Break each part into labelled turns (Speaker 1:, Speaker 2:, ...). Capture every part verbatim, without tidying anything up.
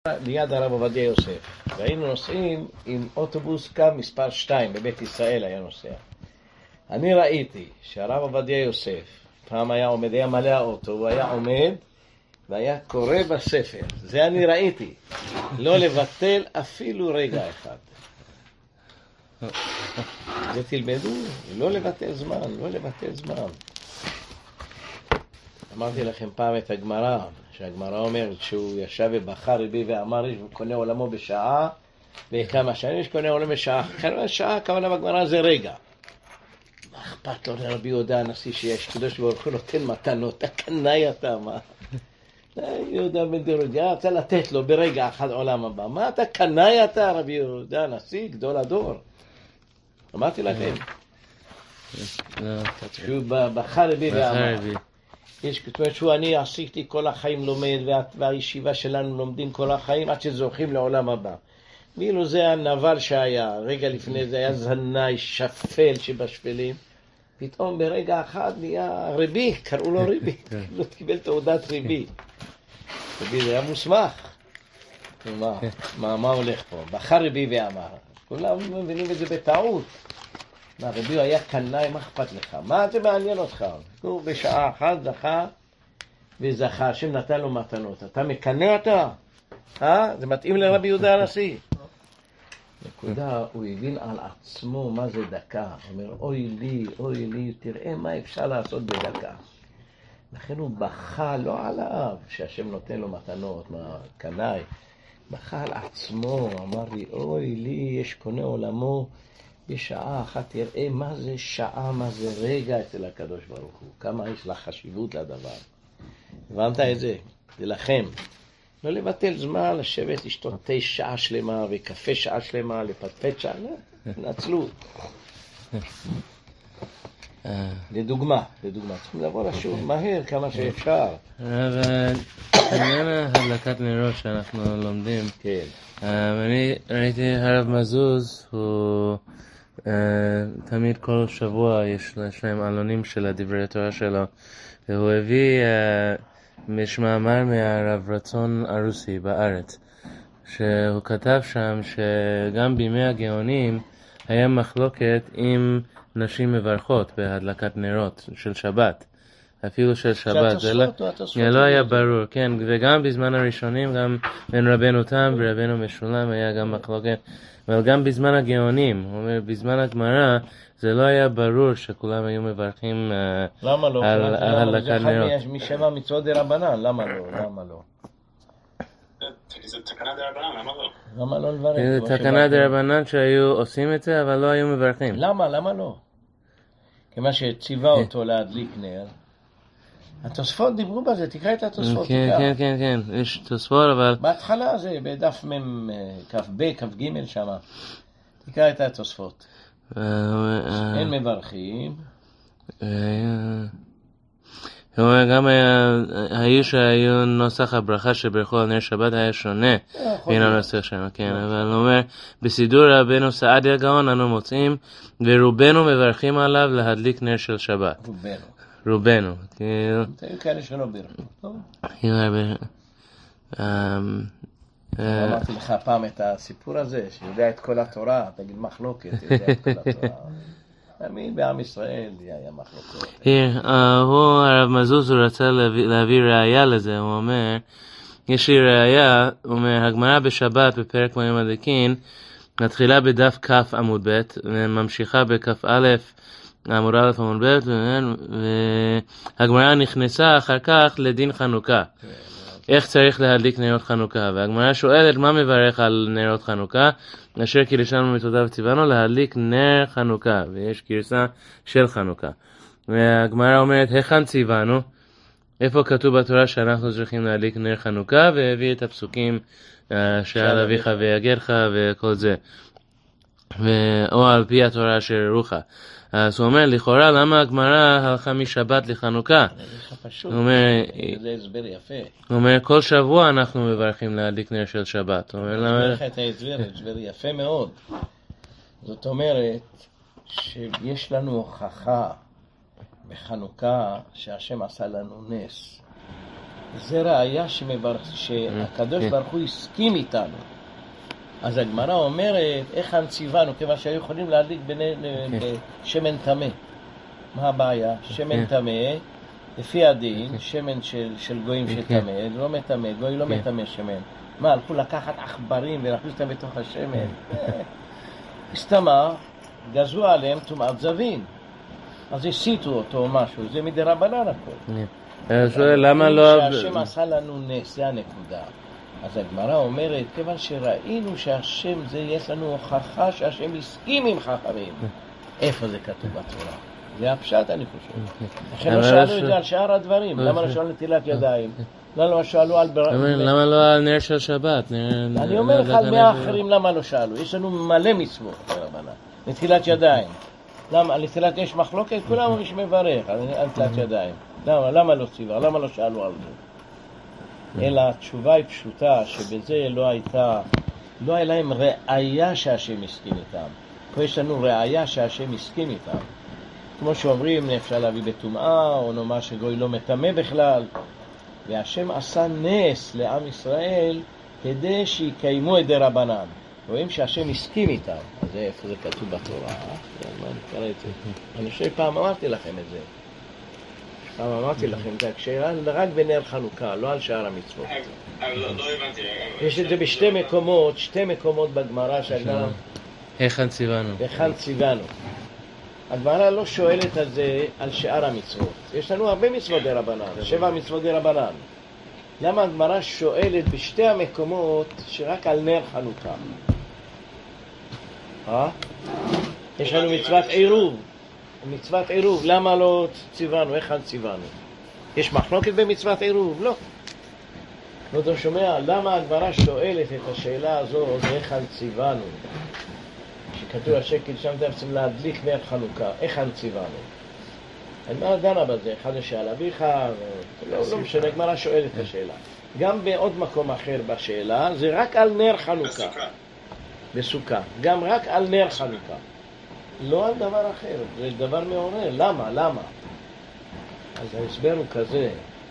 Speaker 1: ליד הרב עובדיה יוסף, והיינו נוסעים עם אוטובוס קו מספר שתיים, בבית ישראל היה נוסע. אני ראיתי שהרב עובדיה יוסף פעם היה עומד, היה מלא האוטו, הוא היה עומד והיה קורא בספר. זה אני ראיתי, לא לבטל אפילו רגע אחד. זה תלמדו, לא לבטל זמן, לא לבטל זמן. אמרתי לכם פעם את הגמרא, שהגמרא אומרת שהוא ישב ובחר רבי ואמר הוא קונה עולמו בשעה, וכמה שנים שקונה עולמו בשעה, כמה שעה, כמה בגמרא זה רגע. מה אכפת לו לרבי יהודה הנשיא שיש קדוש ברוך הוא נותן מתנות, אתה קנאי אתה, מה? יהודה בן דרודיה רוצה לתת לו ברגע אחד עולם הבא, מה אתה קנאי אתה רבי יהודה הנשיא, גדול הדור? אמרתי לכם שהוא בחר רבי ואמר יש כתוב שהוא אני עשיתי כל החיים לומד והישיבה שלנו לומדים כל החיים עד שזוכים לעולם הבא. ואילו זה הנבל שהיה, רגע לפני זה היה זנאי שפל שבשפלים, פתאום ברגע אחד נהיה רבי, קראו לו רבי, לא קיבל תעודת רבי. רבי זה היה מוסמך. מה, מה, מה הולך פה? בחר רבי ואמר. כולם מבינים את זה בטעות. מה, רבי היה קנאי, מה אכפת לך? מה זה מעניין אותך? הוא בשעה אחת זכה וזכה, השם נתן לו מתנות. אתה מקנא אתה? אה? זה מתאים לרבי יהודה הנשיא. נקודה, הוא הבין על עצמו מה זה דקה. הוא אומר, אוי לי, אוי לי, תראה מה אפשר לעשות בדקה. לכן הוא בכה לא עליו, שהשם נותן לו מתנות, מה, קנאי. בכה על עצמו, אמר לי, אוי לי, יש קונה עולמו, בשעה אחת תראה מה זה שעה, מה זה רגע אצל הקדוש ברוך הוא. כמה יש לה חשיבות לדבר. הבנת את זה? זה לכם. לא לבטל זמן, לשבת, לשתות תה שעה שלמה וקפה שעה שלמה, לפטפט שעה, לא, נצלו. לדוגמה, לדוגמה, צריכים לבוא לשוב מהר כמה שאפשר.
Speaker 2: אבל עניין ההדלקת נרות שאנחנו לומדים, אני ראיתי הרב מזוז, הוא תמיד כל שבוע יש להם עלונים של הדברי התורה שלו, והוא הביא יש מאמר מהרב רצון הרוסי בארץ, שהוא כתב שם שגם בימי הגאונים היה מחלוקת עם נשים מברכות בהדלקת נרות של שבת, אפילו של שבת, זה לא, לא היה ברור, כן, וגם בזמן הראשונים, גם בין רבנו תם ורבנו משולם היה גם מחלוקת, אבל גם בזמן הגאונים, הוא אומר, בזמן הגמרא, זה לא היה ברור שכולם היו מברכים
Speaker 1: למה לא?
Speaker 2: על הדלקת נרות.
Speaker 1: זה אחד משבע מצוות דרבנן, למה לא? למה לא?
Speaker 3: זה תקנה דרבנן, למה לא?
Speaker 1: למה לא לברך?
Speaker 2: זה תקנה דרבנן שהיו עושים את זה, אבל לא היו מברכים.
Speaker 1: למה? למה לא? כמה שציווה אותו להדליק נר, התוספות דיברו בזה, תקרא את התוספות.
Speaker 2: כן, כן, כן, כן, יש תוספות, אבל...
Speaker 1: בהתחלה זה בדף מם, כף ב, כף ג' שמה. תקרא את התוספות. אין מברכים.
Speaker 2: גם היו שהיו נוסח הברכה שברכו על נר שבת היה שונה בין הנוסח שם, כן, אבל הוא אומר, בסידור רבנו סעדיה גאון אנו מוצאים, ורובנו מברכים עליו להדליק נר של שבת.
Speaker 1: רובנו.
Speaker 2: רובנו.
Speaker 1: היו כאלה שלא ברכו.
Speaker 2: היו הרבה...
Speaker 1: אמרתי לך פעם את הסיפור הזה, שיודע את כל התורה, תגיד מחלוקת, יודע את כל התורה. תמיד בעם ישראל היה מחלוקות.
Speaker 2: הוא, הרב מזוז, הוא רצה להביא ראייה לזה, הוא אומר, יש לי ראייה, הוא אומר, הגמרא בשבת בפרק מורים הדלקין, מתחילה בדף כ' עמוד ב', וממשיכה בכ' א' עמוד א' עמוד ב', והגמרא נכנסה אחר כך לדין חנוכה. איך צריך להדליק נרות חנוכה? והגמרא שואלת מה מברך על נרות חנוכה? אשר קידשנו מצוותיו וציוונו להדליק נר חנוכה, ויש גרסה של חנוכה. והגמרא אומרת, היכן ציוונו? איפה כתוב בתורה שאנחנו צריכים להדליק נר חנוכה? והביא את הפסוקים שעל אביך ויגדך וכל זה. או על פי התורה של רוחה. אז הוא אומר, לכאורה, למה הגמרא הלכה משבת לחנוכה?
Speaker 1: פשוט, זה הסבר יפה.
Speaker 2: הוא אומר, כל שבוע אנחנו מברכים להדליק נר של שבת. הוא אומר, למה...
Speaker 1: את ההסבר, הסבר יפה מאוד. זאת אומרת, שיש לנו הוכחה בחנוכה שהשם עשה לנו נס. זה ראיה שהקדוש ברוך הוא הסכים איתנו. אז הגמרא אומרת, איך ציוונו, כיוון שהיו יכולים להדליק בשמן טמא. מה הבעיה? שמן טמא, לפי הדין, שמן של גויים שטמא, לא מטמא, גוי לא מטמא שמן. מה, הלכו לקחת עכברים ולהכניס אותם בתוך השמן? הסתמה, גזרו עליהם טומאת זבין. אז הסיטו אותו או משהו, זה מדרבנן הכל.
Speaker 2: אני שואל, למה לא...
Speaker 1: שהשם עשה לנו נס, זה הנקודה. אז הגמרא אומרת, כיוון שראינו שהשם זה, יש לנו הוכחה שהשם הסכים עם חכמים. איפה זה כתוב בתורה? זה הפשט, אני חושב. לכן לא שאלו את זה על שאר הדברים. למה לא שאלו נטילת ידיים? למה לא שאלו על...
Speaker 2: למה לא על נר של שבת?
Speaker 1: אני אומר לך על מאה אחרים למה לא שאלו. יש לנו מלא מצוות, ברבנן. נטילת ידיים. למה? על נטילת יש מחלוקת? כולם אומרים שמברך על נטילת ידיים. למה? למה לא ציווה? למה לא שאלו על זה? אלא התשובה היא פשוטה, שבזה לא הייתה, לא היה להם ראיה שהשם הסכים איתם. פה יש לנו ראיה שהשם הסכים איתם. כמו שאומרים, אפשר להביא בטומאה, או נאמר שגוי לא מטמא בכלל. והשם עשה נס לעם ישראל כדי שיקיימו את דרבנן. רואים שהשם הסכים איתם. אז איפה זה כתוב בתורה? אני חושב פעם אמרתי לכם את זה. פעם אמרתי לכם את זה, כשאלה רק בנר חנוכה, לא על שאר המצוות.
Speaker 3: לא הבנתי.
Speaker 1: יש את זה בשתי מקומות, שתי מקומות בגמרא שהגמרא...
Speaker 2: היכן ציוונו.
Speaker 1: היכן ציוונו. הגמרא לא שואלת על זה על שאר המצוות. יש לנו הרבה מצוות דרבנן, שבע מצוות דרבנן. למה הגמרא שואלת בשתי המקומות שרק על נר חנוכה? אה? יש לנו מצוות עירוב. מצוות עירוב, למה לא ציוונו? איך ציוונו? יש מחלוקת במצוות עירוב? לא. אתה שומע, למה הגמרא שואלת את השאלה הזו, איך ציוונו? שכתוב השקל שם אתם צריכים להדליק נר חנוכה, איך ציוונו? הגמרא דנה בזה, אחד השאל אביך, לא משנה, הגמרא שואלת את השאלה. גם בעוד מקום אחר בשאלה, זה רק על נר חנוכה. בסוכה. גם רק על נר חנוכה. לא על דבר אחר, זה דבר מעורר. למה? למה? אז ההסבר הוא כזה,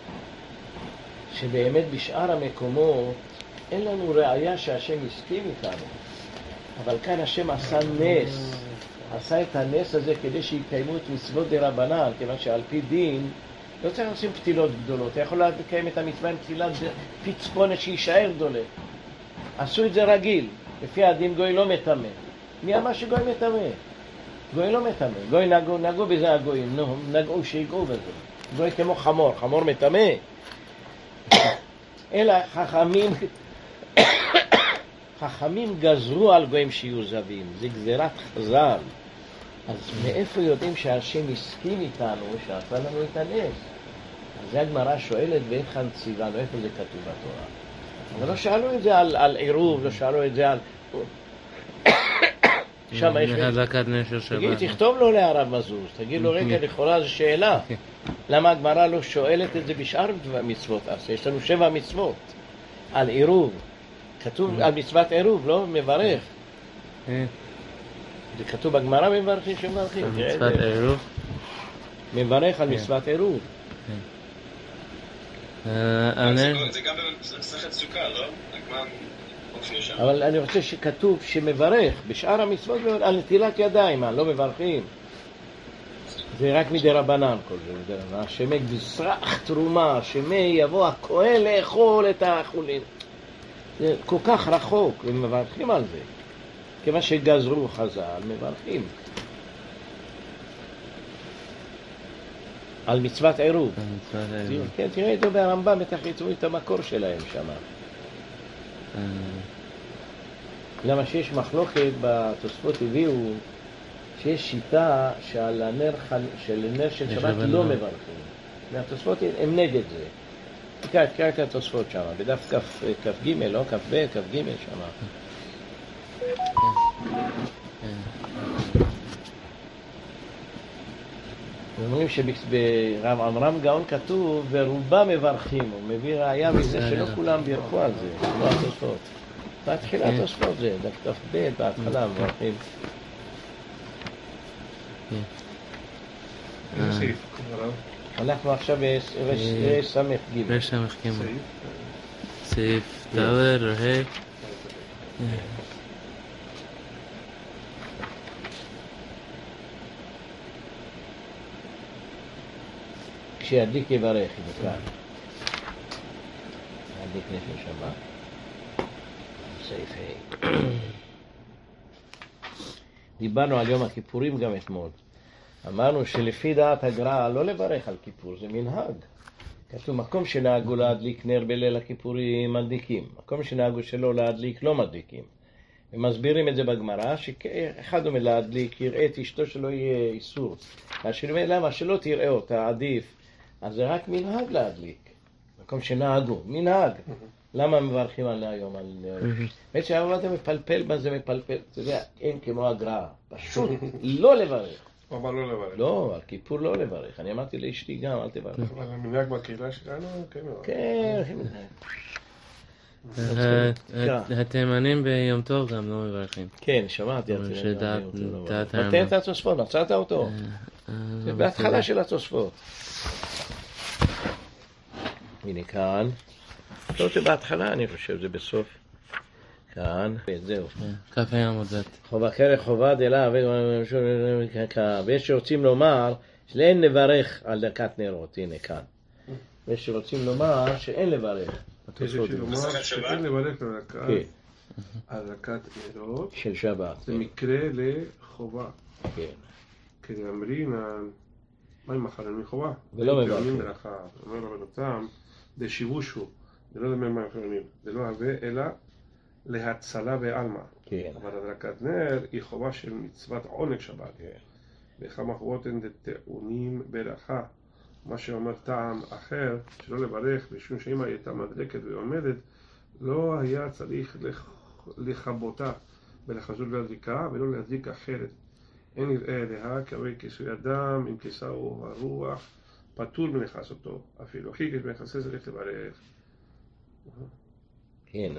Speaker 1: שבאמת בשאר המקומות אין לנו ראיה שהשם הסכים איתנו. אבל כאן השם עשה נס, עשה את הנס הזה כדי שיקיימו את מצוות דרבנן, כיוון שעל פי דין לא צריך לעשות פתילות גדולות. אתה יכול לקיים את המצווה עם פתילת פצפונת שישאר גדולה. עשו את זה רגיל, לפי הדין גוי לא מטמא. מי אמר שגוי מטמא? גוי לא מטמא. גוי נגעו, נגעו בזה הגויים, נגעו שיגעו בזה. גוי כמו חמור, חמור מטמא. אלא חכמים, חכמים גזרו על גויים שיהיו זבים. זה גזירת חז"ל. אז מאיפה יודעים שהשם הסכים איתנו שעשה לנו את הנס? אז זה הגמרא שואלת ואיכן ציוונו, איפה זה כתוב בתורה? אבל לא שאלו את זה על, על עירוב, לא שאלו את זה על... שם יש...
Speaker 2: הדלקת נר של שבת.
Speaker 1: תגיד, תכתוב לו להרב מזוז, תגיד לו רגע, לכאורה זו שאלה. למה הגמרא לא שואלת את זה בשאר מצוות? אז יש לנו שבע מצוות על עירוב. כתוב על מצוות עירוב, לא? מברך. זה כתוב בגמרא מברכים שמברכים.
Speaker 2: מצוות עירוב?
Speaker 1: מברך על מצוות עירוב.
Speaker 3: זה גם במסכת סוכה, לא?
Speaker 1: אבל אני רוצה שכתוב שמברך בשאר המצוות על נטילת ידיים, לא מברכים. זה רק מדרבנן כל זה. שמי גזרח תרומה, שמי יבוא הכהן לאכול את האכולים. זה כל כך רחוק, ומברכים על זה. כיוון שגזרו חז"ל, מברכים. על מצוות עירוב. כן, תראה איתו ברמב"ם, בטח יצאו את המקור שלהם שם. למה שיש מחלוקת בתוספות הביאו שיש שיטה שעל הנר של נר של שבת לא מברכים. והתוספות הם נגד זה. תקרא, תקרא את התוספות שם, בדף כף ג' לא כף ב', כף ג' שם. אומרים שברב עמרם גאון כתוב ורובם מברכים, הוא מביא ראיה מזה שלא כולם בירכו על זה, לא התוספות. בהתחילת התוספות זה, דף ב' בהתחלה מברכים.
Speaker 4: איזה סעיף?
Speaker 1: אנחנו עכשיו בסמך גיב.
Speaker 2: בסמך גיב. סעיף ד' רהי.
Speaker 1: כשידליק יברך, בכלל. ידליק נפש שבת. סעיף ה'. דיברנו על יום הכיפורים גם אתמול. אמרנו שלפי דעת הגר"א לא לברך על כיפור, זה מנהג. כתוב, מקום שנהגו להדליק נר בליל הכיפורים מדליקים. מקום שנהגו שלא להדליק לא מדליקים. ומסבירים את זה בגמרא, שאחד אומר להדליק, יראה את אשתו שלא יהיה איסור. השני אומר, למה? שלא תראה אותה, עדיף. אז זה רק מנהג להדליק. מקום שנהגו, מנהג. למה מברכים על היום? באמת שהרבה אתה מפלפל מה זה מפלפל. אתה יודע, אין כמו הגר"א. פשוט לא לברך.
Speaker 4: הוא אמר לא לברך.
Speaker 1: לא, על כיפור לא לברך. אני אמרתי לאשתי גם, אל תברך.
Speaker 4: אבל המנהג בקהילה שלנו, כן.
Speaker 1: כן,
Speaker 2: התימנים ביום טוב גם לא מברכים.
Speaker 1: כן, שמעתי. נתן את התוספות, מצאת אותו. זה בהתחלה של התוספות. הנה כאן. לא זה בהתחלה, אני חושב, זה בסוף. כאן, וזהו.
Speaker 2: כף היה מודד.
Speaker 1: חובה כרך חובה דלה, ויש שרוצים לומר שאין לברך על דקת נרות, הנה כאן. ויש שרוצים לומר שאין לברך.
Speaker 4: יש לומר שאין לברך על דקת נרות.
Speaker 1: של שבת.
Speaker 4: זה מקרה לחובה.
Speaker 1: כן.
Speaker 4: כדי אמרין, מה עם מחלל מחובה?
Speaker 1: ולא מברכים.
Speaker 4: אומר רבנותם, דשיבושו, זה לא דמי מה מחללים, זה לא הרבה, אלא להצלה בעלמא.
Speaker 1: כן.
Speaker 4: אבל הדלקת נר היא חובה של מצוות עונג שבת.
Speaker 1: כן.
Speaker 4: וכמה חובות הן טעונים ברכה. מה שאומר טעם אחר, שלא לברך, משום שאמא הייתה מדלקת ועומדת, לא היה צריך לכבותה ולחזור להדליקה, ולא להדליק אחרת. אין נראה אליה, כהרי כיסוי אדם, עם כיסאו הרוח, פטור מנכס אותו, אפילו חיכת מנכסה צריך לברך.
Speaker 1: כן.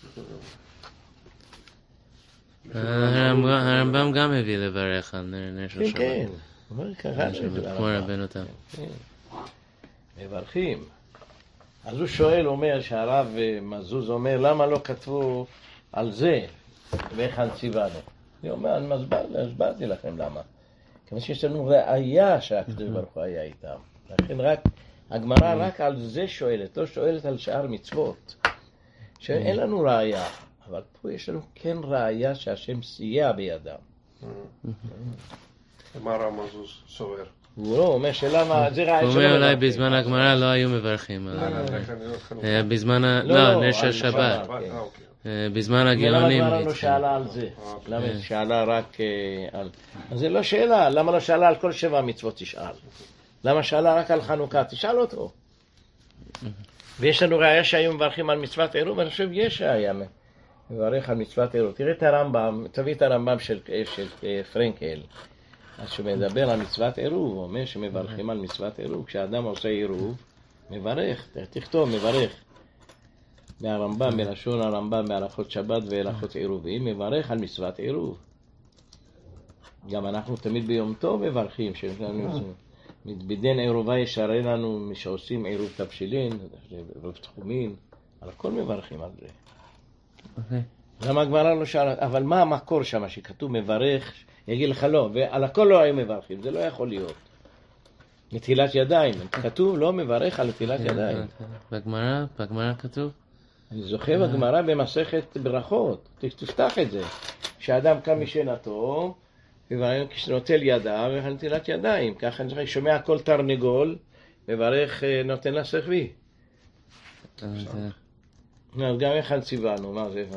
Speaker 2: הרמב"ם גם הביא לברך על נר של שבת.
Speaker 1: כן, כן.
Speaker 2: כמו רבנו תם.
Speaker 1: מברכים. אז הוא שואל, אומר, שהרב מזוז אומר, למה לא כתבו על זה והיכן ציוונו? אני אומר, אני הסברתי לכם למה. כיוון שיש לנו ראיה שהקדוש ברוך הוא היה איתם. לכן רק, הגמרא רק על זה שואלת, לא שואלת על שאר מצוות. שאין לנו ראיה, אבל פה יש לנו כן ראיה שהשם סייע בידם.
Speaker 4: מה הרב מזוז סובר?
Speaker 1: הוא לא אומר שלמה, זה ראיה
Speaker 2: שלא. הוא אומר אולי בזמן הגמרא לא היו מברכים. בזמן, לא, נר של שבת. בזמן הגאונים.
Speaker 1: למה הגמרא לא שאלה על זה? למה שאלה רק על... אז זה לא שאלה, למה לא שאלה על כל שבע מצוות תשאל? למה שאלה רק על חנוכה? תשאל אותו. ויש לנו ראיה שהיו מברכים על מצוות עירוב, אני חושב יש ראיה מברך על מצוות עירוב. תראה את הרמב"ם, תביא את הרמב"ם של, של פרנקל, אז שהוא מדבר על מצוות עירוב, הוא אומר שמברכים על מצוות עירוב. כשאדם עושה עירוב, מברך, תכתוב, מברך. מהרמב"ם, בלשון הרמב"ם, בהלכות שבת והלכות עירובים, מברך על מצוות עירוב. גם אנחנו תמיד ביום טוב מברכים, מתבדן עירובה ישרה לנו, מי שעושים עירוב תבשילין, עירוב תחומין, על הכל מברכים על זה. Okay. למה הגמרא לא שאלה, אבל מה המקור שם שכתוב מברך, יגיד לך לא, ועל הכל לא היו מברכים, זה לא יכול להיות. נטילת ידיים, כתוב לא מברך על נטילת ידיים.
Speaker 2: בגמרא, בגמרא כתוב?
Speaker 1: אני זוכר בגמרא במסכת ברכות, תפתח את זה, כשאדם קם משנתו, כשנוטל ידיו, וכן נטילת ידיים, ככה אני שומע כל תרנגול, מברך נותן לשכבי. גם אחד ציוונו, מה זה?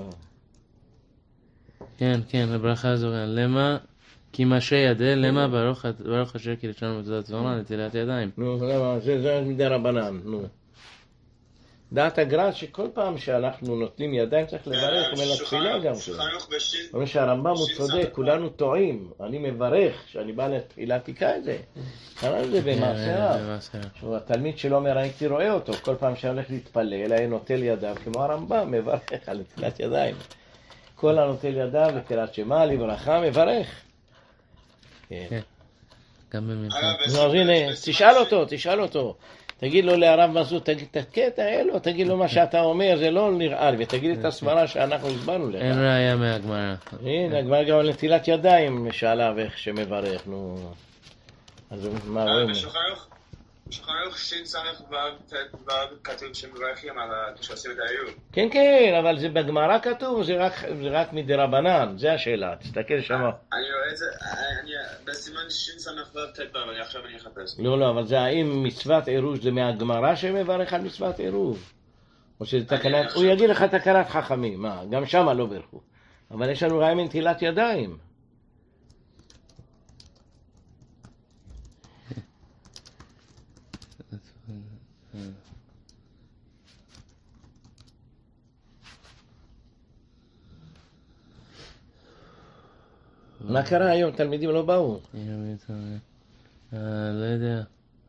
Speaker 2: כן, כן, לברכה הזו, למה, כי משה ידה, למה ברוך אשר קידשנו מצוות זמרה, נטילת ידיים.
Speaker 1: נו, למה, זה מדי רבנן, נו. דעת הגר"א שכל פעם שאנחנו נוטלים ידיים צריך לברך, אומר לתפילה גם כן. אומר שהרמב"ם הוא צודק, כולנו טועים, אני מברך, שאני בא לתפילה תיקה את זה. קרא את זה במעשה רב. התלמיד שלו אומר, הייתי רואה אותו, כל פעם שהולך להתפלל, היה נוטל ידיו, כמו הרמב"ם, מברך על נטילת ידיים. כל הנוטל ידיו לקריאת שמע, לברכה, מברך. כן.
Speaker 2: גם במלחמה.
Speaker 1: אז הנה, תשאל אותו, תשאל אותו. תגיד לו לרב מזוז, תגיד, תראה לו, תגיד לו מה שאתה אומר, זה לא נראה לי, ותגיד את הסברה שאנחנו הסברנו לך.
Speaker 2: אין ראיה מהגמרא.
Speaker 1: הנה, הגמרא גם על נטילת ידיים שאלה ואיך שמברך, נו. אז מה רואים?
Speaker 3: בשולחן שין סמך ו' כתוב שמברכים על שעושים את העירוב.
Speaker 1: כן, כן, אבל זה בגמרא כתוב, זה רק מדרבנן, זה השאלה, תסתכל שם.
Speaker 3: אני רואה את זה, בסימן שין סמך ו' ט' ו', עכשיו אני אחפש.
Speaker 1: לא, לא, אבל זה האם מצוות עירוב זה מהגמרא שמברך על מצוות עירוב? או שזה תקנת, הוא יגיד לך תקנת חכמים, מה, גם שם לא ברכו. אבל יש לנו ראיה מנטילת ידיים. מה קרה היום? תלמידים לא באו.
Speaker 2: לא יודע.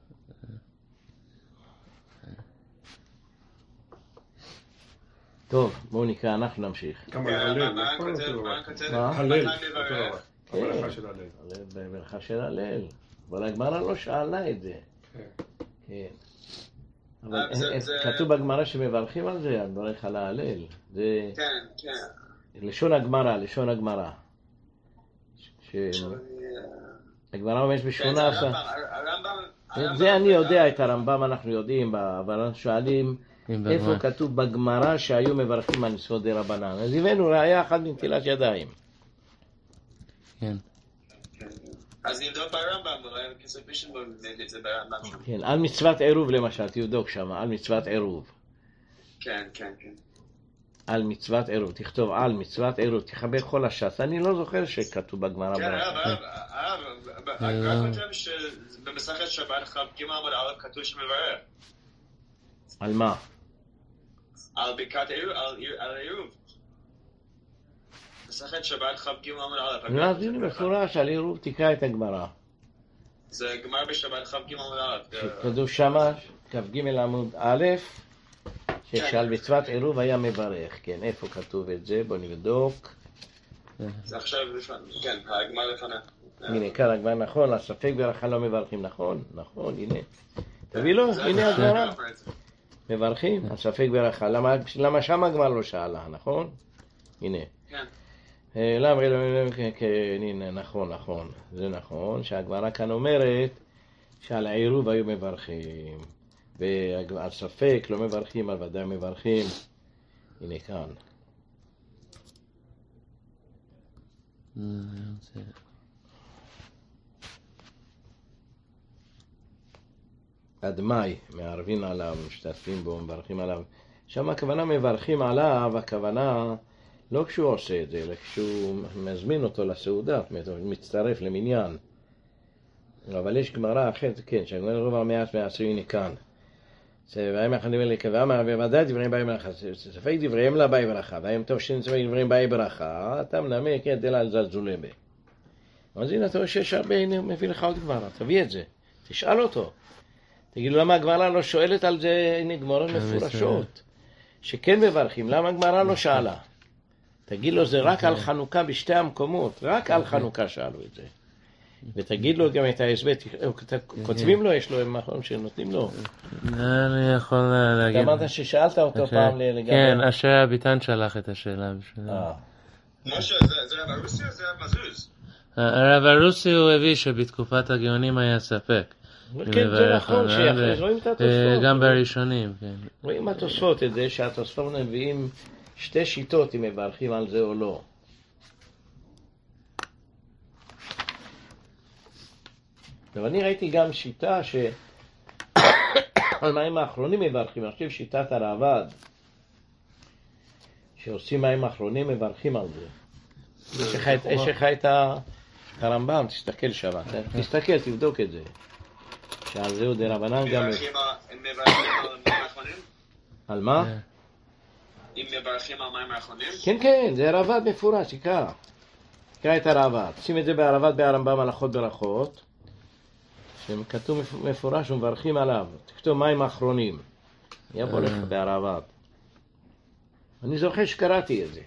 Speaker 1: טוב, בואו נקרא, אנחנו נמשיך.
Speaker 4: גם על הלל, נכון? הלל, הברכה של הלל.
Speaker 1: ברכה של הלל. אבל הגמרא לא שאלה את זה. כן. אבל כתוב בגמרא שמברכים על זה, מברך על ההלל. זה לשון הגמרא, לשון הגמרא. הגמרא אומרת בשמונה עשרה. זה אני יודע, את הרמב"ם אנחנו יודעים, אבל אנחנו שואלים איפה כתוב בגמרא שהיו מברכים על מצוות דרבנן. אז הבאנו ראיה אחת מנטילת ידיים.
Speaker 2: כן.
Speaker 3: אז נבדוק ברמב"ם, אולי כסף בישן בו נגיד את זה ברמב"ם.
Speaker 1: כן, על מצוות עירוב למשל, תבדוק שם, על מצוות עירוב.
Speaker 3: כן, כן, כן.
Speaker 1: על מצוות עירוב, תכתוב על מצוות עירוב, תחבר כל הש"ס. אני לא זוכר שכתוב בגמרא.
Speaker 3: כן, הרב, הרב, הגמרא כותב שבמסכת שבת כ"ג עמוד א' כתוב שמברך.
Speaker 1: על מה?
Speaker 3: על ברכת העירוב. מסכת שבת כ"ג עמוד א'.
Speaker 1: לא, אז הנה מפורש על עירוב, תקרא את הגמרא.
Speaker 3: זה גמר בשבת כ"ג עמוד א'.
Speaker 1: כתוב שמה כ"ג עמוד א', ששאל מצוות עירוב היה מברך. כן, איפה כתוב את זה? בוא נבדוק.
Speaker 3: זה עכשיו, כן, הגמר לפני.
Speaker 1: הנה, כאן הגמר נכון, הספק ברכה לא מברכים, נכון? נכון, הנה. תביא לו, הנה הגמרא. מברכים, הספק ברכה. למה שם הגמר לא שאלה, נכון? הנה.
Speaker 3: כן.
Speaker 1: למה, הנה, נכון, נכון. זה נכון, שהגמרא כאן אומרת שעל העירוב היו מברכים. ועל ספק לא מברכים, על ודאי מברכים. הנה כאן. עד מאי, מערבים עליו, משתתפים בו, מברכים עליו. שם הכוונה מברכים עליו, הכוונה לא כשהוא עושה את זה, אלא כשהוא מזמין אותו לסעודה, מצטרף למניין. אבל יש גמרא אחרת, כן, שהגמרא רוב המעט מעשו, הנה כאן. והם אחדים אלה כבאמה, וודאי דבריהם באי ברכה, ספק דבריהם לה באי ברכה, והם טוב שני ספק דבריהם באי ברכה, אתה מנמק, כן, דלה על זלזולה בי. אז הנה, אתה רואה שיש הרבה, הנה, מביא לך עוד גמרא, תביא את זה, תשאל אותו. תגידו, למה הגמרא לא שואלת על זה, הנה, גמרות מפורשות, שכן מברכים, למה הגמרא לא שאלה? תגיד לו, זה רק על חנוכה בשתי המקומות, רק על חנוכה שאלו את זה. ותגיד לו גם את ההסבר, כותבים לו, יש לו מקום שנותנים לו.
Speaker 2: אני יכול להגיד.
Speaker 1: אתה אמרת ששאלת אותו פעם לגבי...
Speaker 2: כן, אשר אביטן שלח את השאלה בשבילה.
Speaker 3: משה, זה רב הרוסי או זה רב מזוז?
Speaker 2: הרב הרוסי הוא הביא שבתקופת הגאונים היה ספק.
Speaker 1: כן, זה נכון, רואים את התוספות.
Speaker 2: גם בראשונים, כן.
Speaker 1: רואים התוספות את זה, שהתוספות מביאים שתי שיטות אם מברכים על זה או לא. אבל אני ראיתי גם שיטה ש... על מים האחרונים מברכים, אני חושב שיטת הרעב"ד, שעושים מים האחרונים מברכים על זה. יש לך את הרמב"ם, תסתכל שם, תסתכל, תבדוק את זה. שעל זהו דרבנן גם...
Speaker 3: מברכים על מים האחרונים?
Speaker 1: על מה?
Speaker 3: אם מברכים על מים האחרונים?
Speaker 1: כן, כן, זה הרעב"ד מפורש, תקרא. תקרא את הרעב"ד. שים את זה בהרעב"ד בהרמב"ם הלכות ברכות. שכתוב מפורש ומברכים עליו, תכתוב מים האחרונים, יבוא לך בהרעב"ד. אני זוכר שקראתי את זה.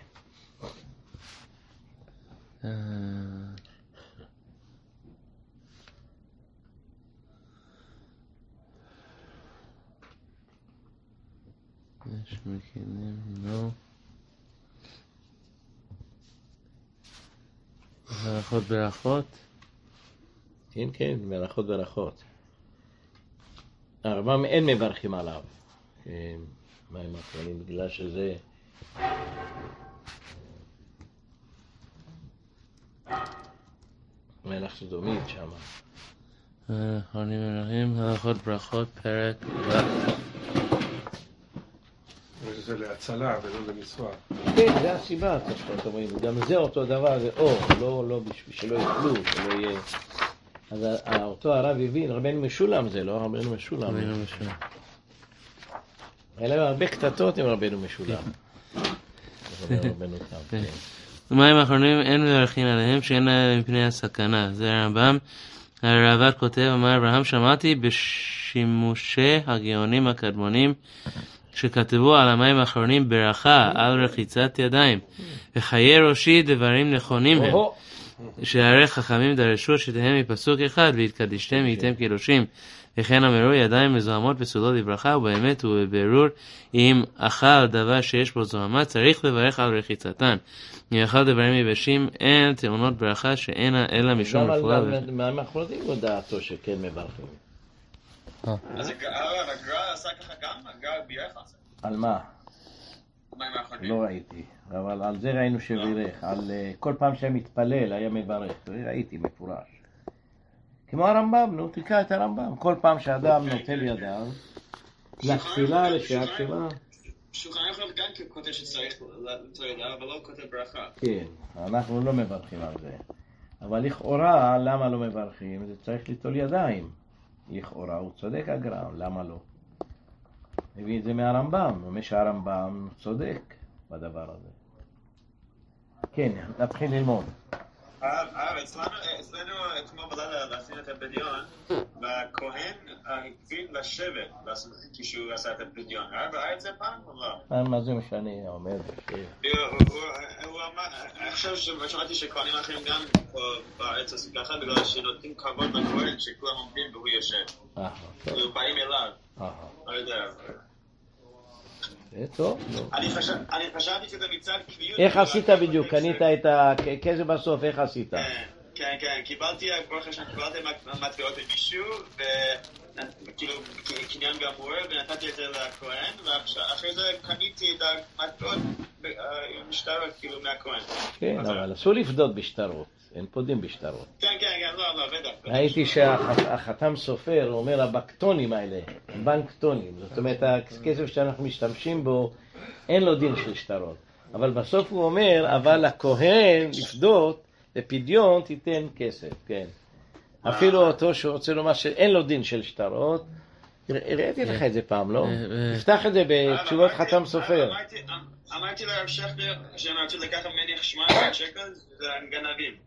Speaker 2: יש מקינים, לא. ברכות ברכות?
Speaker 1: כן, כן, ברכות ברכות. הרמב"ם אין מברכים עליו. מים אחרונים, בגלל שזה... מלך סדומית שם.
Speaker 2: אחרונים מלכים, הלכות ברכות, פרק ו...
Speaker 4: זה להצלה ולא למצווה.
Speaker 1: כן, זה הסיבה, זאת אומרת, גם זה אותו דבר, זה אור, לא, לא בשביל שלא יפלו, שלא יהיה... אז אותו הרב הבין, רבנו משולם זה, לא רבנו משולם.
Speaker 2: רבנו משולם.
Speaker 1: היה להם הרבה קטטות עם רבנו משולם. רבנו תם, כן.
Speaker 2: במים האחרונים אין מברכים עליהם שאין להם מפני הסכנה. זה הרמב"ם. הרעב"ד כותב, אמר אברהם, שמעתי בשימושי הגאונים הקדמונים שכתבו על המים האחרונים ברכה על רחיצת ידיים. וחיי ראשי דברים נכונים הם. שהרי חכמים דרשו שתהם מפסוק אחד והתקדישתם הייתם קדושים. וכן אמרו ידיים מזוהמות בסעודות לברכה, ובאמת ובבירור אם אכל דבר שיש בו זוהמה צריך לברך על רחיצתן. אם אכל דברים יבשים אין טעונות ברכה שאינה אלא משום רפואה.
Speaker 1: מה מאחרונים הוא דעתו שכן מברכים?
Speaker 3: אז הגר"א עשה ככה גם? הגר"א בירך על זה?
Speaker 1: על מה? לא ראיתי, אבל על זה ראינו שבירך. על כל פעם שהיה מתפלל היה מברך, ראיתי מפורש. כמו הרמב"ם, נו, תקרא את הרמב"ם. כל פעם שאדם נוטל ידיו, לתפילה, לשעה תפילה.
Speaker 3: שולחן ערוך גם כותב שצריך לטול ידיו, אבל לא כותב ברכה.
Speaker 1: כן, אנחנו לא מברכים על זה. אבל לכאורה, למה לא מברכים? זה צריך לטול ידיים. לכאורה, הוא צודק הגר"א, למה לא? הביא את זה מהרמב"ם, אומר שהרמב"ם צודק בדבר הזה. כן, נתחיל ללמוד.
Speaker 3: הרב, אצלנו אתמול בלילה עשינו את הפדיון, והכהן הקפיד לשבת כשהוא עשה את הפדיון. הרב ראה את זה פעם או לא?
Speaker 1: מה זה משנה, אומר?
Speaker 3: הוא אמר, עכשיו שמעתי שכהנים אחרים גם פה בארץ עושים ככה, בגלל שנותנים כבוד לכהן שכולם עומדים והוא יושב. כאילו באים אליו. לא יודע.
Speaker 1: זה טוב.
Speaker 3: אני חשבתי שזה מצד קביעות.
Speaker 1: איך עשית בדיוק? קנית את הכסף בסוף, איך עשית?
Speaker 3: כן, כן, קיבלתי, ברוך השם, קיבלתי מטבעות למישהו, וכאילו קניין גמור, ונתתי את זה לכהן, ואחרי זה קניתי את המטבעות בשטרות, כאילו, מהכהן.
Speaker 1: כן, אבל אסור לפדות בשטרות, אין פודים בשטרות.
Speaker 3: כן, כן, כן, לא, לא, בטח.
Speaker 1: ראיתי שהחתם סופר אומר, הבקטונים האלה, בנקטונים, זאת אומרת, הכסף שאנחנו משתמשים בו, אין לו דין של שטרות. אבל בסוף הוא אומר, אבל הכהן לפדות, בפדיון תיתן כסף, כן. אפילו אותו שרוצה לומר שאין לו דין של שטרות, הראיתי לך את זה פעם, לא? תפתח את זה בתשובות חתם סופר.
Speaker 3: אמרתי לרב שכנר שהם רצו לקחת ממני שמונה מאות שקל, זה גנבים.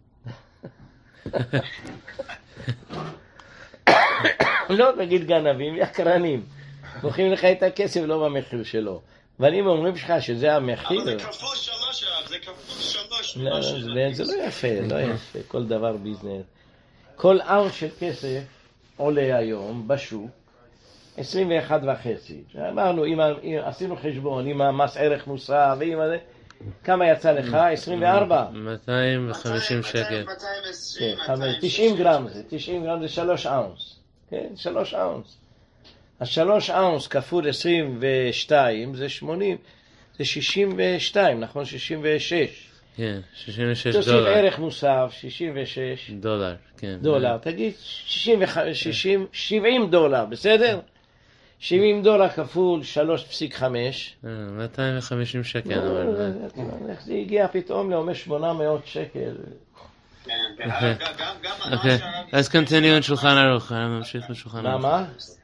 Speaker 1: לא תגיד גנבים, יקרנים. מוכרים לך את הכסף לא במחיר שלו. אבל אם אומרים לך שזה המחיר...
Speaker 3: אבל זה כפול שלוש, זה כפול שלוש.
Speaker 1: זה לא יפה, לא יפה. כל דבר ביזנס. כל אאוט של כסף עולה היום בשוק עשרים ואחת וחצי. אמרנו, עשינו חשבון עם המס ערך מוסף ועם זה, כמה יצא לך? עשרים וארבע?
Speaker 2: מאתיים וחמישים שקל.
Speaker 1: תשעים גרם זה, תשעים גרם זה שלוש אאונס. כן, שלוש אאונס. השלוש אאונס כפול עשרים ושתיים זה שמונים, זה שישים ושתיים, נכון? שישים ושש.
Speaker 2: כן, שישים ושש
Speaker 1: תוסיף
Speaker 2: דולר.
Speaker 1: ערך מוסף, שישים ושש.
Speaker 2: דולר, כן.
Speaker 1: דולר, תגיד, שישים וחמש, שישים, שבעים דולר, בסדר? שבעים דולר כפול שלוש נקודה חמש.
Speaker 2: מאתיים וחמישים שקל.
Speaker 1: איך זה הגיע פתאום לאומר שמונה מאות שקל?
Speaker 3: כן, כן, גם...
Speaker 2: אז קונטיניו את שולחן ערוך, אני ממשיך לשולחן ערוך.
Speaker 1: מה?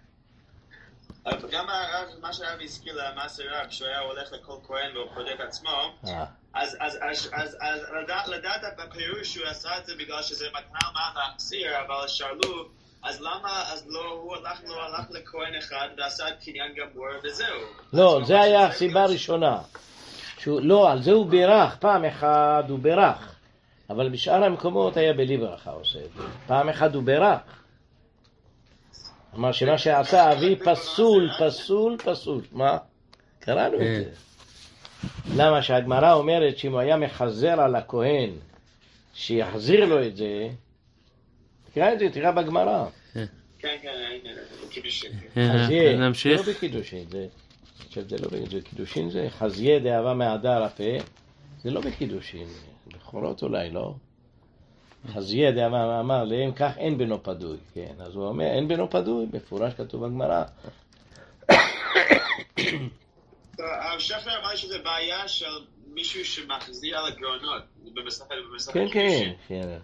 Speaker 3: גם מה שהרב הזכיר למעשר רב, כשהוא היה הולך לכל כהן והוא בודק עצמו, אז לדעת בפירוש שהוא עשה את זה בגלל שזה מתנה מה להחזיר, אבל שאלו, אז למה, אז לא, הוא הלך, לא הלך לכהן אחד ועשה את קניין גמור וזהו.
Speaker 1: לא, זה היה הסיבה הראשונה. לא, על זה הוא בירך, פעם אחד הוא בירך, אבל בשאר המקומות היה בלי ברכה עושה את זה. פעם אחד הוא בירך. אמר שמה שעשה אבי פסול, פסול, פסול. מה? קראנו את זה. למה שהגמרא אומרת שאם הוא היה מחזר על הכהן שיחזיר לו את זה, תקרא את זה, תקרא בגמרא.
Speaker 3: כן, כן, קידושין.
Speaker 1: חזיה, זה לא בקידושין, זה זה לא בקידושין, זה חזיה דאהבה מהדר הפה, זה לא בקידושין, בכורות אולי, לא? חזיה דאהבה אמר להם, כך אין בנו פדוי, כן, אז הוא אומר, אין בנו פדוי, מפורש כתוב בגמרא.
Speaker 3: השכר אמר שזה בעיה של מישהו שמחזיר על הגאונות, במסכת קידושין.
Speaker 1: כן, כן, כן.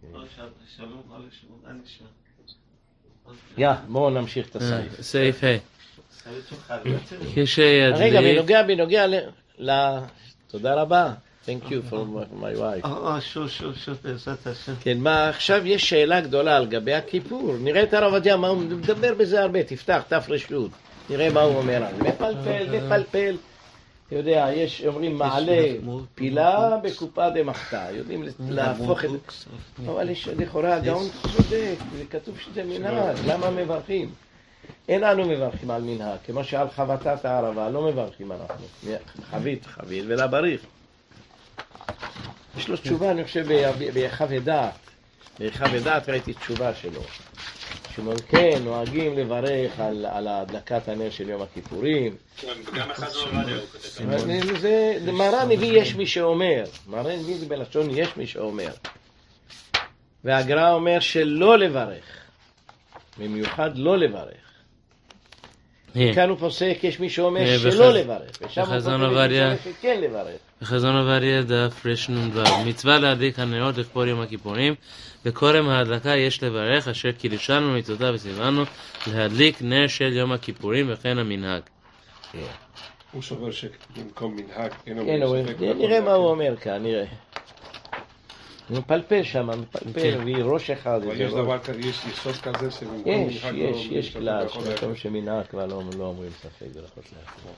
Speaker 1: יא, בואו נמשיך את הסעיף.
Speaker 2: סעיף ה' כשידליק...
Speaker 1: רגע, בנוגע, בנוגע ל... תודה רבה. Thank you for my wife.
Speaker 5: אה, שוב, שוב, שוב, בעזרת השם.
Speaker 1: כן, מה, עכשיו יש שאלה גדולה על גבי הכיפור. נראה את הרב עובדיה, מה הוא מדבר בזה הרבה. תפתח, תפרש יוד. נראה מה הוא אומר. מפלפל, מפלפל. אתה יודע, יש, אומרים, מעלה פילה בקופה דמחתה. יודעים להפוך את זה. אבל יש לכאורה, הגאון צודק. זה כתוב שזה מנהג. למה מברכים? אין אנו מברכים על מנהג. כמו שעל חבטת הערבה, לא מברכים אנחנו. חבית, חבית ולבריך. יש לו תשובה, אני חושב, ביחב דעת. ביחב דעת ראיתי תשובה שלו. שאומרים, כן, נוהגים לברך על, על הדלקת הנר של יום הכיפורים.
Speaker 3: וגם החזון עובדיה הוא כותב.
Speaker 1: זה, מרן הביא יש מי שאומר. מרן הביא בלשון יש מי שאומר. והגר"א אומר שלא לברך. במיוחד לא לברך. כאן הוא פוסק, יש מי שאומר שלא לברך. ושם הוא פוסק שכן לברך.
Speaker 2: בחזון עובדיה דף רנ"ו מצווה להדליק הנרות לכבוד יום הכיפורים בקודם ההדלקה יש לברך אשר קידשנו מצוותיו וציוונו להדליק נר של יום הכיפורים וכן המנהג.
Speaker 4: הוא סובר שבמקום מנהג
Speaker 1: נראה מה הוא אומר כאן, נראה. הוא מפלפל שם, מפלפל והיא ראש אחד.
Speaker 4: אבל יש דבר כזה, יש יסוד כזה שבמקום מנהג לא...
Speaker 1: יש, יש כלל, שבמקום שמנהג כבר לא אומרים ספק ברכות להכבוד.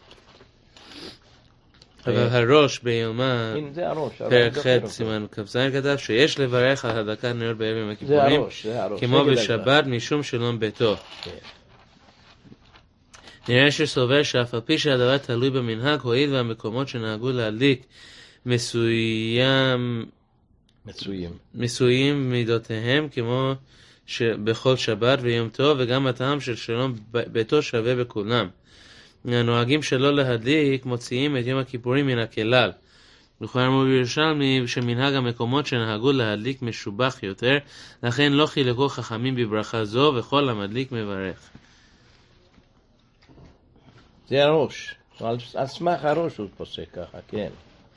Speaker 2: אבל הראש ביומה, פרק ח' סימן כ"ז כתב שיש לברך על הדלקת נרות בערב יום הכיפורים כמו בשבת משום שלום ביתו. נראה שסובר שאף על פי שהדבר תלוי במנהג, הואיל והמקומות שנהגו להדליק מסוים מסויים מידותיהם כמו בכל שבת ויום טוב, וגם הטעם של שלום ביתו שווה בכולם. הנוהגים שלא להדליק מוציאים את יום הכיפורים מן הכלל. לכן אמרו בירושלמי שמנהג המקומות שנהגו להדליק משובח יותר, לכן לא חילקו חכמים בברכה זו, וכל המדליק מברך.
Speaker 1: זה הראש, על סמך הראש הוא פוסק ככה, כן.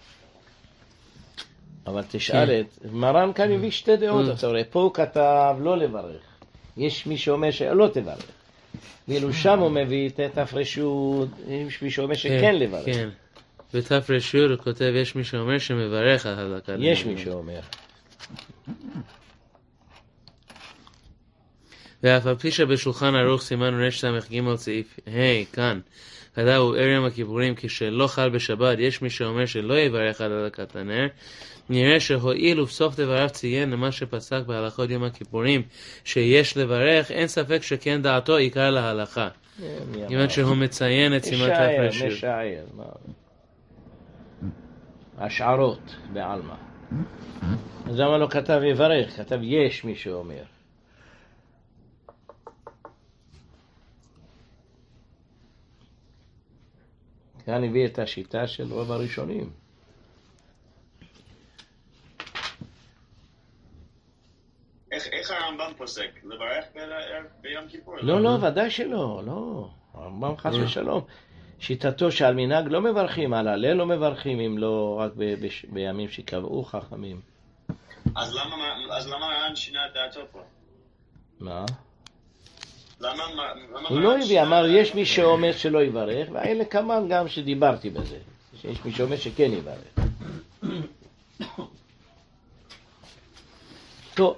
Speaker 1: אבל תשאל את, מרן כאן הביא שתי דעות, אתה רואה, פה הוא כתב לא לברך. יש מי שאומר שלא תברך. ואילו שם הוא מביא את תפרשות, יש מי שאומר שכן לברך.
Speaker 2: כן, בתפרשות הוא כותב, יש מי שאומר שמברך על הדלקת נרות.
Speaker 1: יש מי שאומר.
Speaker 2: ואף על פי שבשולחן ערוך סימן ר' ס"ג סעיף ה' כאן, כתב הוא ערב יום הכיפורים כשלא חל בשבת, יש מי שאומר שלא יברך על הדלקת הנר, נראה שהועיל ובסוף דבריו ציין למה שפסק בהלכות יום הכיפורים שיש לברך, אין ספק שכן דעתו עיקר להלכה. כיוון שהוא מציין את סימן תפרשות.
Speaker 1: משער, משער. השערות בעלמא. אז למה לא כתב יברך? כתב יש מי שאומר. כאן הביא את השיטה של רוב הראשונים.
Speaker 3: איך, איך הרמב"ם פוסק? לברך ביום כיפור?
Speaker 1: לא, לא, ודאי שלא, לא. הרמב"ם חס ושלום. שיטתו שעל מנהג לא מברכים, על הלל לא מברכים, אם לא רק ב- ב- בימים שקבעו חכמים.
Speaker 3: אז למה, אז למה רן שינה את דעתו פה?
Speaker 1: מה?
Speaker 3: למה, למה
Speaker 1: הוא לא הביא, אמר יש מי שאומר שלא יברך, והאלה כמובן גם שדיברתי בזה. שיש מי שאומר שכן יברך. טוב.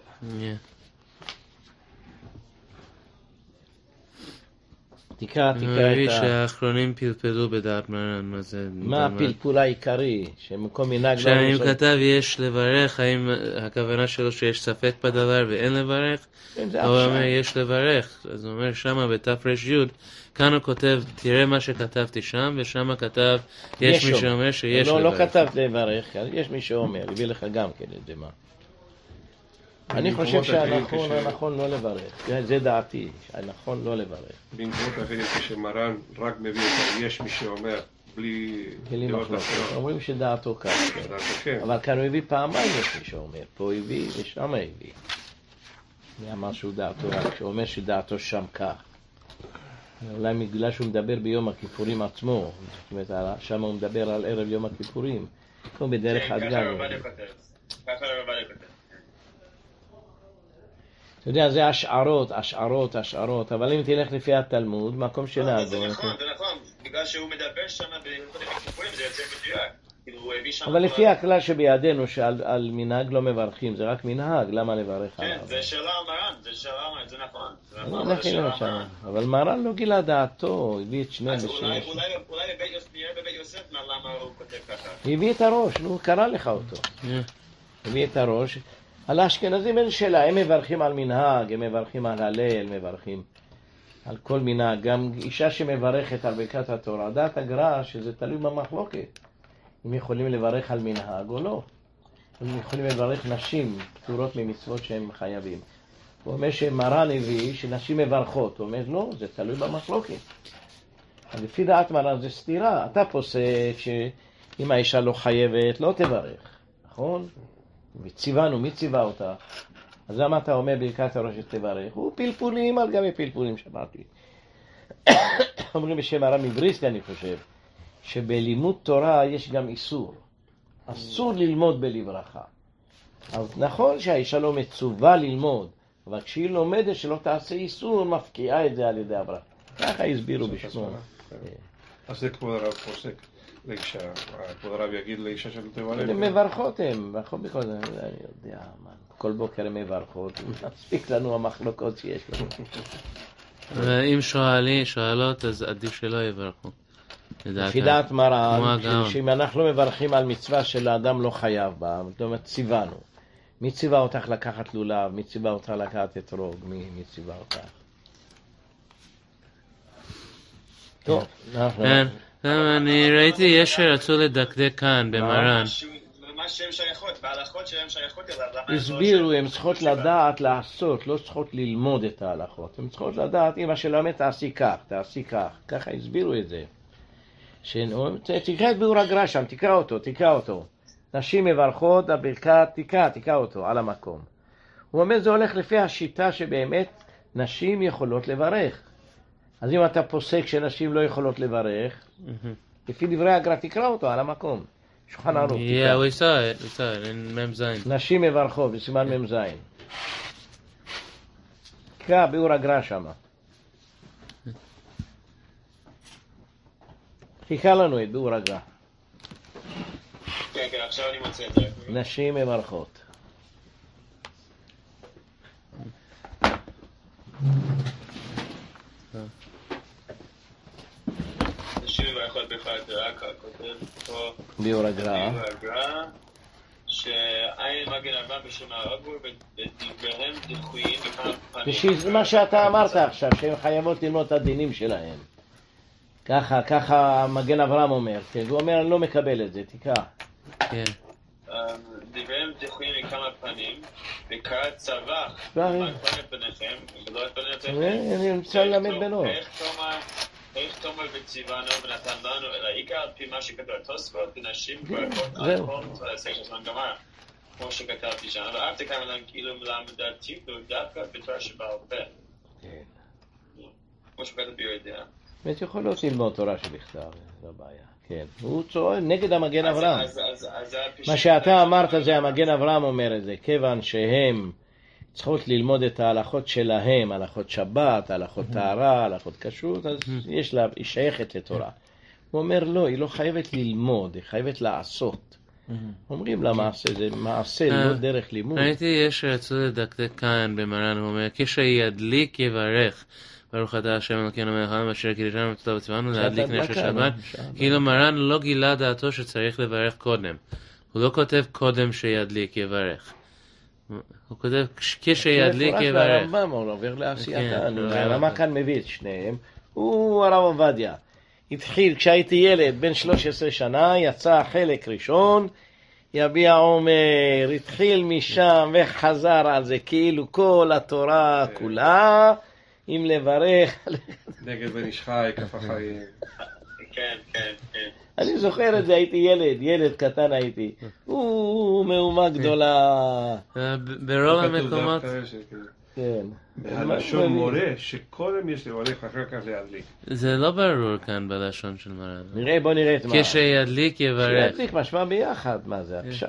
Speaker 1: תקרא, תקרא
Speaker 2: מביא
Speaker 1: את ה...
Speaker 2: שהאחרונים פלפלו בדעת מרן, מה זה?
Speaker 1: מה הפלפול העיקרי? שמקום מנהג...
Speaker 2: שאני כתב יש לברך, האם הכוונה שלו שיש ספק בדבר ואין לברך? הוא אומר יש לברך, אז הוא אומר שמה בתפרש י' כאן הוא כותב, תראה מה שכתבתי שם, ושם כתב, יש מי שאומר שיש לברך.
Speaker 1: לא, לא כתבת לברך, יש מי שאומר, הביא לך גם כן את זה מה. אני חושב שהנכון, הנכון לא לברך, זה דעתי, הנכון לא לברך.
Speaker 4: במקומות אחרים כשמרן רק מביא את יש מי שאומר, בלי דעות אחרות.
Speaker 1: אומרים שדעתו כך, אבל כאן הוא הביא פעמיים יש מי שאומר, פה הוא הביא ושם הביא. מי אמר שהוא דעתו רק, שהוא אומר שדעתו שם כך. אולי בגלל שהוא מדבר ביום הכיפורים עצמו, זאת אומרת, שם הוא מדבר על ערב יום הכיפורים, כמו בדרך הדגן.
Speaker 3: ככה רבני כותב, ככה רבני כותב.
Speaker 1: אתה יודע, זה השערות, השערות, השערות, אבל אם תלך לפי התלמוד, מקום שנהגו.
Speaker 3: זה נכון, זה נכון, בגלל שהוא מדבר שם ביום הכיפורים, זה יוצא מדויק.
Speaker 1: אבל לפי הכלל שבידינו שעל מנהג לא מברכים, זה רק מנהג, למה לברך עליו?
Speaker 3: כן, זה שאלה מרן, זה שאלה מרן, זה נכון.
Speaker 1: אבל מרן לא גילה דעתו, הביא את שניהם בשם.
Speaker 3: אז אולי בבית יוסף למה הוא כותב ככה?
Speaker 1: הביא את הראש, נו, קרא לך אותו. הביא את הראש. על האשכנזים אין שאלה, הם מברכים על מנהג, הם מברכים על הלל, מברכים על כל מנהג. גם אישה שמברכת על ברכת התורה, דעת הגר"א שזה תלוי במחלוקת. אם יכולים לברך על מנהג או לא. הם יכולים לברך נשים פטורות ממצוות שהם חייבים. הוא אומר שמרן הביא שנשים מברכות. הוא אומר לא, זה תלוי במחלוקת. לפי דעת מרן זה סתירה. אתה פוסק שאם האישה לא חייבת לא תברך. נכון? וציוונו, מי ציווה אותה? אז למה אתה אומר ברכת הראש שתברך? הוא פלפולים על גבי פלפולים שמעתי. אומרים בשם הרב מבריסק אני חושב. שבלימוד תורה יש גם איסור. אסור ללמוד בלי ברכה. אז נכון שהאישה לא מצווה ללמוד, אבל כשהיא לומדת שלא תעשה איסור, מפקיעה את זה על ידי הברכה. ככה הסבירו בשמו.
Speaker 4: אז זה כבוד הרב פוסק לאישה, כבוד הרב יגיד לאישה של תברך.
Speaker 1: הן מברכות הן, מברכות בכל זה, אני יודע, כל בוקר הן מברכות, מספיק לנו המחלוקות שיש לנו.
Speaker 2: ואם שואלות, אז עדיף שלא יברכו.
Speaker 1: לפי דעת מרן, שאם אנחנו מברכים על מצווה של האדם לא חייב בה, זאת אומרת ציוונו. מי ציווה אותך לקחת לולב? מי ציווה אותך לקחת אתרוג? מי ציווה אותך? טוב,
Speaker 2: אני ראיתי יש שרצו לדקדק כאן במרן.
Speaker 3: מה שהם שייכות, בהלכות שהם שייכות אליו.
Speaker 1: הסבירו, הן צריכות לדעת לעשות, לא צריכות ללמוד את ההלכות. הן צריכות לדעת, אמא שלמד תעשי כך, תעשי כך. ככה הסבירו את זה. תקרא את ביאור הגר"א שם, תקרא אותו, תקרא אותו. נשים מברכות, הברכת, תקרא, תקרא אותו על המקום. הוא אומר, זה הולך לפי השיטה שבאמת נשים יכולות לברך. אז אם אתה פוסק שנשים לא יכולות לברך, לפי דברי הגר"א, תקרא אותו על המקום. שולחן ערוך,
Speaker 2: תקרא. Yeah, we saw it, we saw it in מם זין.
Speaker 1: נשים מברכות, בסימן מם זין. תקרא ביאור הגר"א שם. תקרא לנו את ביאור הגר"א.
Speaker 3: כן, כן, עכשיו אני מוצא את זה.
Speaker 1: נשים מברכות.
Speaker 3: נשים מברכות ברכת התורה, כותב פה
Speaker 1: ביאור הגר"א.
Speaker 3: ביאור הגר"א, שעין מגן אברהם בשם האגור בדבריהם דחויים בכמה פנים.
Speaker 1: זה מה שאתה אמרת עכשיו, שהן חייבות ללמוד את הדינים שלהם. ככה, ככה מגן אברהם אומר, כן, הוא אומר, אני לא מקבל את זה, תקרא.
Speaker 2: כן.
Speaker 3: דבריהם דחויים מכמה פנים, וקראת צווח, מה את פניכם, ולא את פניכם.
Speaker 1: אני רוצה ללמד בנו.
Speaker 3: איך תומר וציוונו ונתן לנו, אלא עיקר על פי מה שכתוב תוספות, ונשים מברכות על כל תעשה של זמן גמר, כמו שכתבתי שם, אבל אף תקיים להם כאילו מלמדת טיפו דווקא בתורה שבעל פה. כמו שכתב ביודע.
Speaker 1: באמת יכולות ללמוד תורה שבכתב, זו בעיה. כן, הוא צועק נגד המגן אברהם. מה שאתה אמרת זה המגן אברהם אומר את זה, כיוון שהם צריכות ללמוד את ההלכות שלהם, הלכות שבת, הלכות טהרה, הלכות כשרות, אז יש לה, היא שייכת לתורה. הוא אומר לא, היא לא חייבת ללמוד, היא חייבת לעשות. אומרים למעשה, זה מעשה, לא דרך לימוד.
Speaker 2: ראיתי, יש רצו לדקדק כאן במרן, הוא אומר, כשידליק יברך, ברוך אתה השם אלוקינו מלך העולם אשר קידשנו ומצוותיו וציוונו להדליק נר של שבת, כאילו מרן לא גילה דעתו שצריך לברך קודם. הוא לא כותב קודם שידליק יברך. הוא כותב כשידליק יברך.
Speaker 1: הרמב"ם הוא עובר לעשייתן, הרמב"ם כאן מביא את שניהם, הוא הרב עובדיה. התחיל, כשהייתי ילד, בן שלוש עשרה שנה, יצא החלק ראשון, יביע עומר, התחיל משם וחזר על זה, כאילו כל התורה כולה, אם לברך.
Speaker 4: נגד בן איש חי, כף החיים.
Speaker 3: כן, כן, כן.
Speaker 1: אני זוכר את זה, הייתי ילד, ילד קטן הייתי. הוא מהומה גדולה.
Speaker 2: ברוב המקומות...
Speaker 1: כן.
Speaker 4: הלשון מורה שקודם יש לברך אחר כך להדליק.
Speaker 2: זה לא ברור כאן בלשון של מרן.
Speaker 1: נראה, בוא נראה את מה.
Speaker 2: כשידליק יברך.
Speaker 1: כשידליק משמע ביחד, מה זה? הפשט.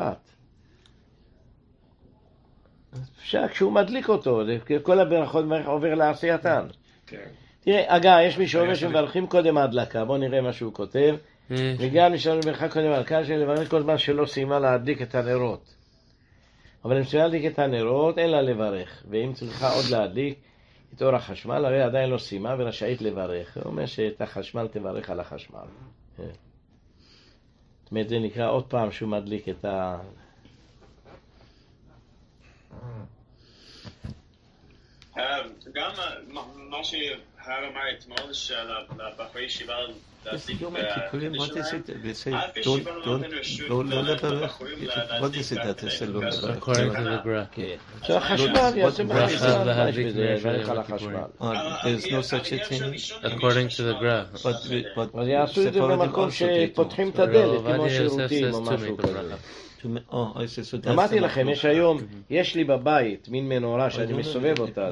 Speaker 1: הפשט, כשהוא מדליק אותו, כל הברכות עובר לעשייתן. תראה, אגב, יש מי שאומר שמברכים קודם ההדלקה, בוא נראה מה שהוא כותב. וגם נשאר לברכה קודם ההדלקה, שלברך כל זמן שלא סיימה להדליק את הנרות. אבל אם צריכה להדליק את הנרות, אין לה לברך. ואם צריכה עוד להדליק את אור החשמל, הרי עדיין לא סיימה ורשאית לברך. הוא אומר שאת החשמל תברך על החשמל. זאת אומרת, זה נקרא עוד פעם שהוא מדליק את ה...
Speaker 3: גם מה שהרב אמר אתמול של הבחורי ישיבה להדליק
Speaker 5: What is it that is the
Speaker 2: According to the Gra.
Speaker 1: So החשמל יעשה בחשמל, לברך על החשמל.
Speaker 5: There's no such a thing.
Speaker 2: According to the Gra.
Speaker 1: אז יעשו את זה במקום שפותחים את הדלת, כמו שירותים או משהו כזה. אמרתי לכם, יש היום, יש לי בבית מין מנורה שאני מסובב אותה.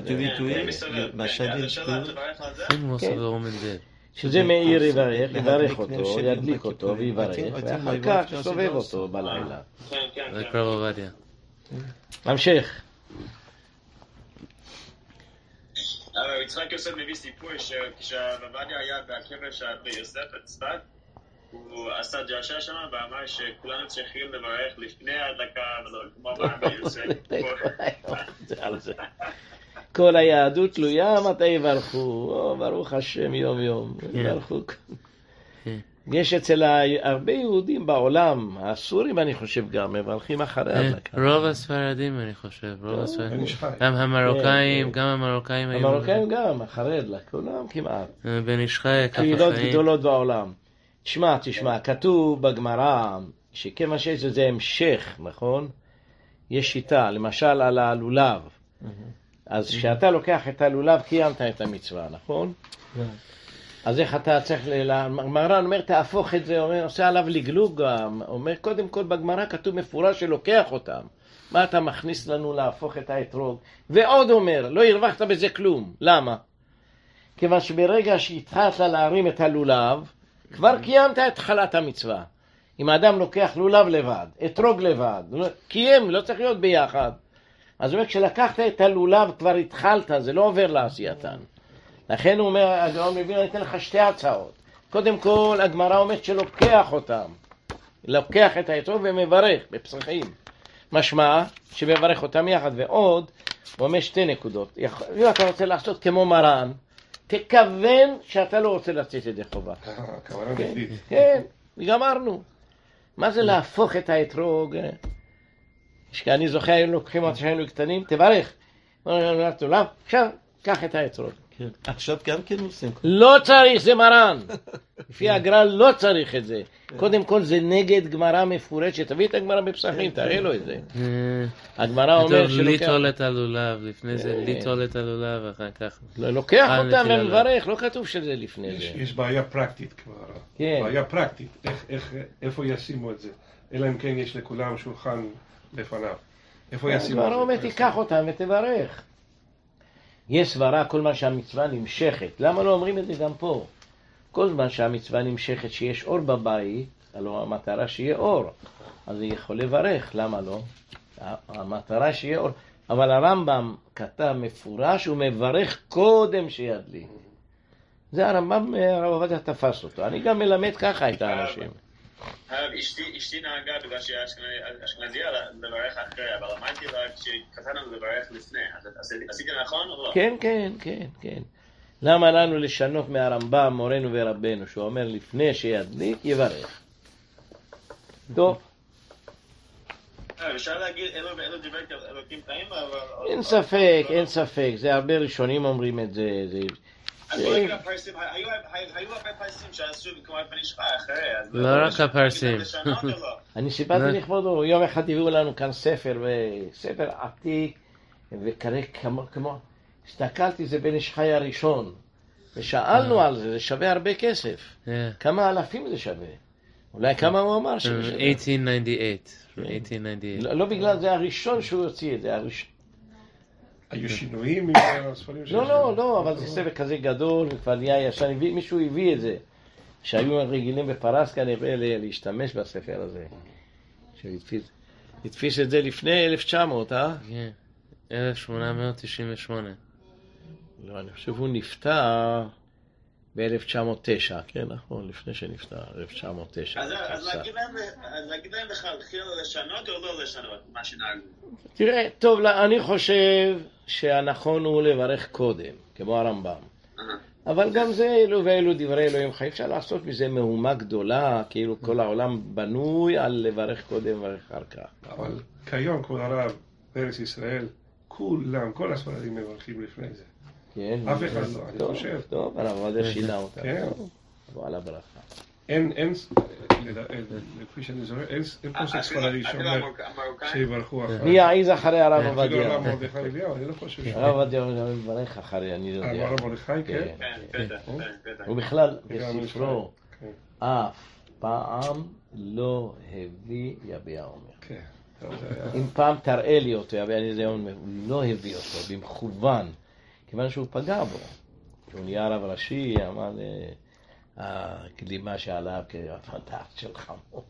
Speaker 1: שזה מאיר יברך, יברך אותו, ידליק אותו ויברך, ואחר כך סובב אותו בלילה.
Speaker 2: זה קרב עובדיה.
Speaker 1: המשך.
Speaker 3: אבל יצחק יוסף מביא סיפור שכשעובדיה היה בקבר ביוסף בצפת, הוא עשה דרשה שם ואמר שכולנו צריכים לברך לפני ההדלקה ולא כמו אמר ביוסף.
Speaker 1: כל היהדות תלויה מתי יברכו, ברוך השם יום יום, יברכו. יש אצל הרבה יהודים בעולם, הסורים אני חושב גם, מברכים אחרי ההדלקה.
Speaker 2: רוב הספרדים אני חושב, רוב הספרדים. גם המרוקאים, גם המרוקאים.
Speaker 1: המרוקאים גם, אחרי ההדלקה, כולם כמעט.
Speaker 2: בן איש חי, כף החיים.
Speaker 1: קהילות גדולות בעולם. תשמע, תשמע, כתוב בגמרא, שכמה שיש זה המשך, נכון? יש שיטה, למשל על הלולב. אז כשאתה לוקח את הלולב, קיימת את המצווה, נכון? אז איך אתה צריך, מרן אומר, תהפוך את זה, אומר, עושה עליו לגלוג, אומר, קודם כל בגמרא כתוב מפורש שלוקח אותם. מה אתה מכניס לנו להפוך את האתרוג? ועוד אומר, לא הרווחת בזה כלום. למה? כיוון שברגע שהתחלת להרים את הלולב, כבר קיימת את חלת המצווה. אם האדם לוקח לולב לבד, אתרוג לבד, קיים, לא צריך להיות ביחד. אז הוא אומר, כשלקחת את הלולב כבר התחלת, זה לא עובר לעשייתן. לכן הוא אומר, הגמרא מביא, אני אתן לך שתי הצעות. קודם כל, הגמרא אומרת שלוקח אותם. לוקח את האתרוג ומברך בפסחים. משמע שמברך אותם יחד. ועוד, הוא אומר שתי נקודות. אם אתה רוצה לעשות כמו מרן, תכוון שאתה לא רוצה לצאת ידי חובה.
Speaker 4: כוונה נגדית.
Speaker 1: כן, גמרנו. מה זה להפוך את האתרוג? כשאני זוכר, היינו לוקחים אותה שהיינו קטנים, תברך. עכשיו, קח את האתרוג.
Speaker 5: עכשיו גם כן עושים.
Speaker 1: לא צריך, זה מרן. לפי הגר"א לא צריך את זה. קודם כל זה נגד גמרא מפורשת. תביא את הגמרא בפסחים, תראה לו את זה. הגמרא אומר
Speaker 2: שלוקח... ליטול את הלולב, לפני זה ליטול את הלולב, אחר כך...
Speaker 1: לוקח אותם ומברך, לא כתוב שזה לפני זה.
Speaker 4: יש בעיה פרקטית כבר. בעיה פרקטית. איפה ישימו את זה? אלא אם כן יש לכולם שולחן לפניו. איפה ישימו את זה?
Speaker 1: הגמרא אומר, תיקח אותם ותברך. יש סברה כל מה שהמצווה נמשכת. למה לא אומרים את זה גם פה? כל זמן שהמצווה נמשכת שיש אור בבית, הלוא המטרה שיהיה אור. אז זה יכול לברך, למה לא? המטרה שיהיה אור. אבל הרמב"ם כתב מפורש, הוא מברך קודם שידליק. זה הרמב"ם, הרב עובדיה תפס אותו. אני גם מלמד ככה את האנשים.
Speaker 3: הרב, אשתי נהגה בגלל שהיא אשכנזייה לברך אחרי, אבל אמרתי לה כשכתבנו לברך לפני, אז עשיתי נכון או לא?
Speaker 1: כן, כן, כן, כן. למה לנו לשנות מהרמב"ם, מורנו ורבנו, שהוא אומר לפני שידליק, יברך. טוב.
Speaker 3: אפשר להגיד, אלו דברי אלוקים חיים, אבל...
Speaker 1: אין ספק, אין ספק. זה הרבה ראשונים אומרים את זה.
Speaker 3: אז בוא נגיד הפרסים, היו הרבה פרסים שעשו במקומות בני שחי אחרי,
Speaker 2: לא רק הפרסים.
Speaker 1: אני סיפרתי לכבודו, יום אחד הביאו לנו כאן ספר, ספר עתיק, וכנראה כמו... הסתכלתי, זה בן איש חי הראשון, ושאלנו על זה, זה שווה הרבה כסף. כמה אלפים זה שווה? אולי כמה הוא אמר שזה שווה?
Speaker 2: אלף שמונה מאות תשעים ושמונה.
Speaker 1: לא בגלל זה הראשון שהוא הוציא את זה, הראשון.
Speaker 4: היו שינויים עם הספרים שלו?
Speaker 1: לא, לא, לא, אבל זה ספר כזה גדול, וכבר נהיה ישן, מישהו הביא את זה, שהיו רגילים בפרס כנראה להשתמש בספר הזה. שהתפיס את זה לפני אלף תשע מאות, אה?
Speaker 2: כן, אלף שמונה מאות תשעים ושמונה.
Speaker 1: לא, אני חושב הוא נפטר ב-אלף תשע מאות תשע, כן, נכון, לפני שנפטר, אלף תשע מאות תשע.
Speaker 3: אז להגיד להם לכתחילה לשנות או לא לשנות, מה שנהגו?
Speaker 1: תראה, טוב, אני חושב שהנכון הוא לברך קודם, כמו הרמב"ם. אבל גם זה, אלו ואלו דברי אלוהים חיים, אפשר לעשות מזה מהומה גדולה, כאילו כל העולם בנוי על לברך קודם ולברך אחר כך.
Speaker 4: אבל כיום, כבוד הרב, בארץ ישראל, כולם, כל הספרדים מברכים לפני זה.
Speaker 1: כן.
Speaker 4: אף אחד לא, אני חושב.
Speaker 1: טוב, הרב עובדיה שינה אותה.
Speaker 4: כן.
Speaker 1: בוא על הברכה.
Speaker 4: אין, אין, לפי שאני זוכר, אין פוסק ספרדי שאומר שיברכו אחרי.
Speaker 1: מי יעיז אחרי הרב עובדיה?
Speaker 4: אפילו הרב מרדכי אליהו, אני לא חושב.
Speaker 1: הרב עובדיה מברך אחרי, אני יודע.
Speaker 4: הרב מרדכי, כן?
Speaker 3: כן, בטח.
Speaker 1: הוא בכלל, בספרו, אף פעם לא הביא יביע אומר.
Speaker 4: כן.
Speaker 1: אם פעם תראה לי אותו, יביע אני זה אומר, הוא לא הביא אותו, במכוון, כיוון שהוא פגע בו. שהוא נהיה רב ראשי, אמר הקלימה שעליו כפתח של חמור.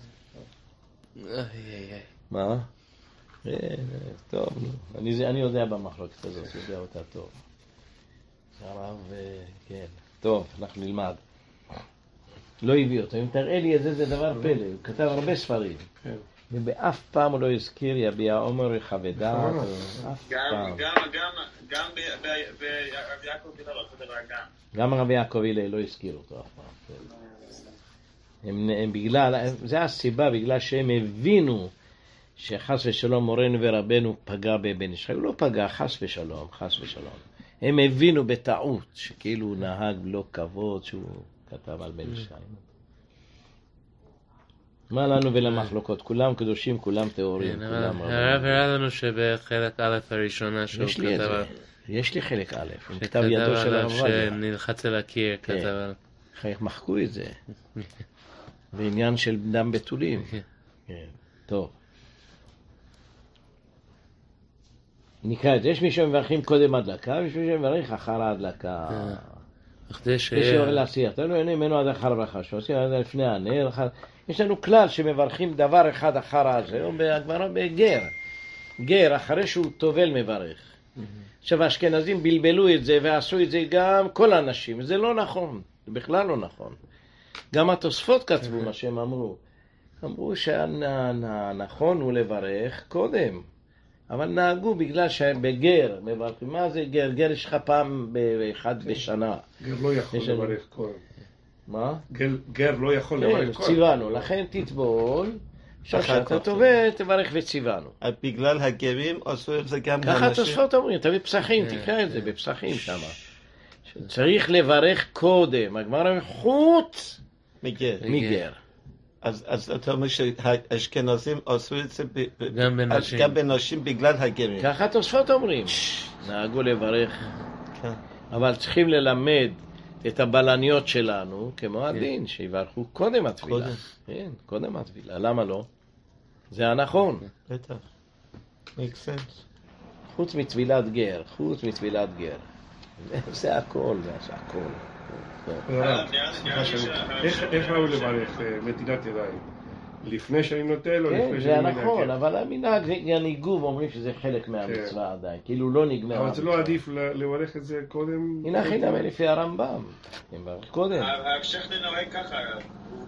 Speaker 1: מה? טוב, אני יודע במחלוקת הזאת, יודע אותה טוב. הרב, כן. טוב, אנחנו נלמד. לא הביא אותו. אם תראה לי את זה, זה דבר פלא. הוא כתב הרבה ספרים. ובאף פעם הוא לא הזכיר יביע עומר וחבדה. אף פעם.
Speaker 3: גם ברב יעקב הלל, אותו דבר גם.
Speaker 1: גם רב יעקב הלל לא הזכיר אותו אף פעם. הם בגלל, זה הסיבה, בגלל שהם הבינו שחס ושלום מורנו ורבנו פגע בבן איש חי. הוא לא פגע, חס ושלום, חס ושלום. הם הבינו בטעות שכאילו הוא נהג לא כבוד שהוא כתב על בן איש חי. מה לנו ולמחלוקות? כולם קדושים, כולם טהורים.
Speaker 2: הרב הראה לנו שבחלק א' הראשונה שהוא כתב על...
Speaker 1: יש לי חלק א', עם כתב ידו של הרב עובדיה.
Speaker 2: שנלחץ על הקיר, כתב על...
Speaker 1: איך מחקו את זה. בעניין של דם בתולים. טוב. נקרא את זה. יש מי שמברכים קודם הדלקה, ויש מי שמברך אחר ההדלקה. יש שאומר להסיע. אתה לא עונה ממנו עד אחר הברכה. שעושים עד לפני הנר. יש לנו כלל שמברכים דבר אחד אחר הזה. הגמרא בגר. גר, אחרי שהוא טובל מברך. עכשיו האשכנזים בלבלו את זה ועשו את זה גם כל האנשים. זה לא נכון. זה בכלל לא נכון. גם התוספות כתבו מה שהם אמרו. אמרו שהנכון הוא לברך קודם. אבל נהגו בגלל שהם בגר מברכים. מה זה גר? גר יש לך פעם באחד בשנה.
Speaker 4: גר לא יכול לברך קודם.
Speaker 1: מה?
Speaker 4: גר לא יכול לברך קודם.
Speaker 1: ציוונו. לכן תטבול. שאתה טובל, תברך וציוונו.
Speaker 5: בגלל הגרים עשו את זה גם
Speaker 1: לאנשים? ככה התוספות אומרים, תביא פסחים, תקרא את זה בפסחים שם. צריך לברך קודם, הגמרא חוץ מגר.
Speaker 5: אז אתה אומר שהאשכנזים עשו את זה
Speaker 2: גם
Speaker 5: בנשים בגלל הגרים.
Speaker 1: ככה התוספות אומרים, נהגו לברך. אבל צריכים ללמד את הבלניות שלנו, כמו הדין, שיברכו קודם התפילה. כן, קודם התפילה. למה לא? זה הנכון.
Speaker 5: בטח. make sense.
Speaker 1: חוץ מתפילת גר, חוץ מתפילת גר. זה הכל, זה הכל.
Speaker 4: איך ראו לברך נטילת ידיים? לפני שאני נוטל או לפני שאני מנהג?
Speaker 1: כן, זה נכון, אבל המנהג הניגוב אומרים שזה חלק מהמצווה עדיין, כאילו לא נגמר.
Speaker 4: אבל זה לא עדיף לברך את זה קודם?
Speaker 1: הנה חינם לפי הרמב"ם, הם ברך קודם.
Speaker 3: הרב שכטר נוהג ככה,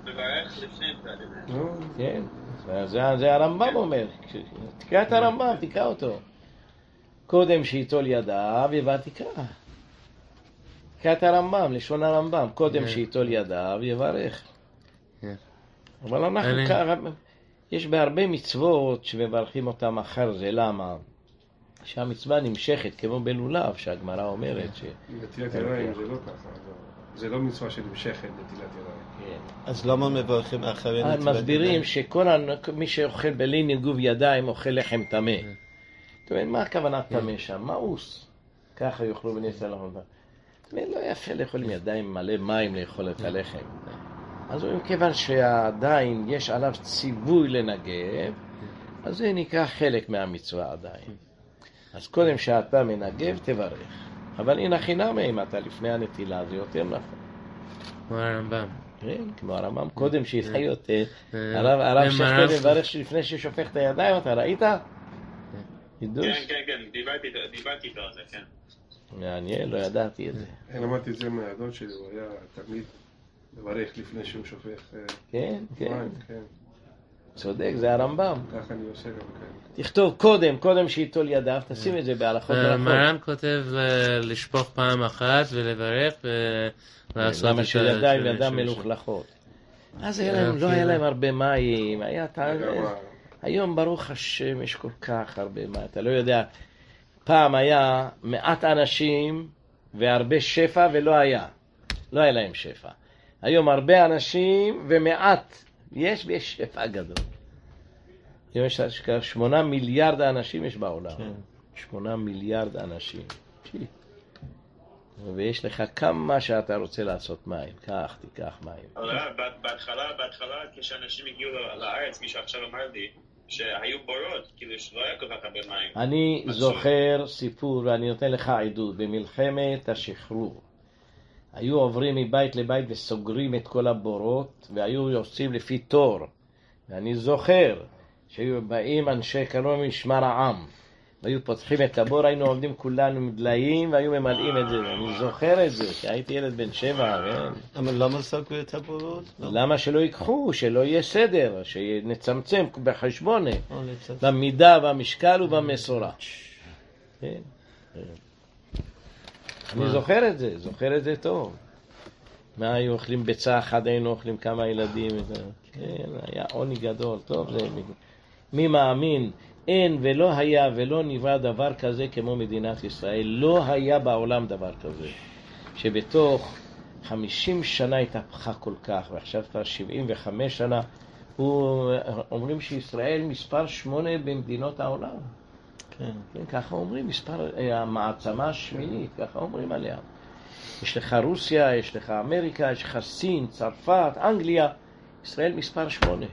Speaker 3: מברך לפני נטילת ידיים.
Speaker 1: כן, זה הרמב"ם אומר. תקרא את הרמב"ם, תקרא אותו. קודם שיטול ידיו, יברכך. תקרא את הרמב"ם, לשון הרמב"ם. קודם שיטול ידיו, יברך. אבל אנחנו ככה, יש בהרבה מצוות שמברכים אותם אחר זה, למה? שהמצווה נמשכת כמו בלולב, שהגמרא אומרת ש...
Speaker 4: נטילת ידיים זה לא ככה, זה לא מצווה שנמשכת נטילת ידיים.
Speaker 5: אז למה מברכים אחרי נטילת ידיים?
Speaker 1: מסבירים שכל מי שאוכל בלי ניגוב ידיים אוכל לחם טמא. זאת אומרת, מה הכוונה טמא שם? מאוס. ככה יאכלו בני ישראל לחם. זאת אומרת, לא יפה לאכול עם ידיים מלא מים לאכול את הלחם. אז הוא כיוון שעדיין יש עליו ציווי לנגב, אז זה נקרא חלק מהמצווה עדיין. אז קודם שאתה מנגב, תברך. אבל הנה חינם, אם אתה לפני הנטילה, זה יותר נכון.
Speaker 2: כמו הרמב"ם.
Speaker 1: כן, כמו הרמב"ם. קודם שיחיות, הרב שכתב מברך שלפני ששופך את הידיים, אתה ראית? חידוש?
Speaker 3: כן, כן, כן, דיברתי איתו על זה, כן.
Speaker 1: מעניין, לא ידעתי את זה.
Speaker 4: אני למדתי את זה מהדוד שלי, הוא היה תמיד לברך לפני שהוא שופך
Speaker 1: כן, כן.
Speaker 4: מים, כן.
Speaker 1: צודק, זה הרמב"ם.
Speaker 4: ככה אני עושה גם כן.
Speaker 1: תכתוב קודם, קודם שיטול ידיו, תשים את זה בהלכות ברכות.
Speaker 2: מרן כותב לשפוך פעם אחת ולברך ולעשות את
Speaker 1: למה שידיים וידם מלוכלכות. אז לא היה להם הרבה מים, היה היום ברוך השם יש כל כך הרבה מים, אתה לא יודע. פעם היה מעט אנשים והרבה שפע ולא היה. לא היה להם שפע. היום הרבה אנשים ומעט. יש ויש שפע גדול. יש שמונה מיליארד אנשים יש בעולם. שמונה מיליארד אנשים. ויש לך כמה שאתה רוצה לעשות מים. קח, תיקח מים.
Speaker 3: בהתחלה, בהתחלה, כשאנשים הגיעו לארץ, מי שעכשיו אמר לי, שהיו בורות, כאילו שלא היה כל כך הרבה מים.
Speaker 1: אני זוכר סיפור, ואני נותן לך עדות, במלחמת השחרור. היו עוברים מבית לבית וסוגרים את כל הבורות, והיו יוצאים לפי תור. ואני זוכר שהיו באים אנשי קראו משמר העם, והיו פותחים את הבור, היינו עומדים כולנו מדליים, והיו ממלאים את זה. אני זוכר את זה, שהייתי ילד בן שבע.
Speaker 5: אבל למה סגרו את הבורות?
Speaker 1: למה שלא ייקחו, שלא יהיה סדר, שנצמצם בחשבון, במידה, במשקל ובמסורה. כן. אני זוכר את זה, זוכר את זה טוב. מה היו אוכלים ביצה אחת, היינו אוכלים כמה ילדים. כן, היה עוני גדול, טוב. זה... מי מאמין, אין ולא היה ולא נברא דבר כזה כמו מדינת ישראל. לא היה בעולם דבר כזה. שבתוך חמישים שנה התהפכה כל כך, ועכשיו כבר שבעים וחמש שנה, אומרים שישראל מספר שמונה במדינות העולם. כן, כן, ככה אומרים, מספר, המעצמה השמינית, ככה אומרים עליה. יש לך רוסיה, יש לך אמריקה, יש לך סין, צרפת, אנגליה, ישראל מספר שמונה.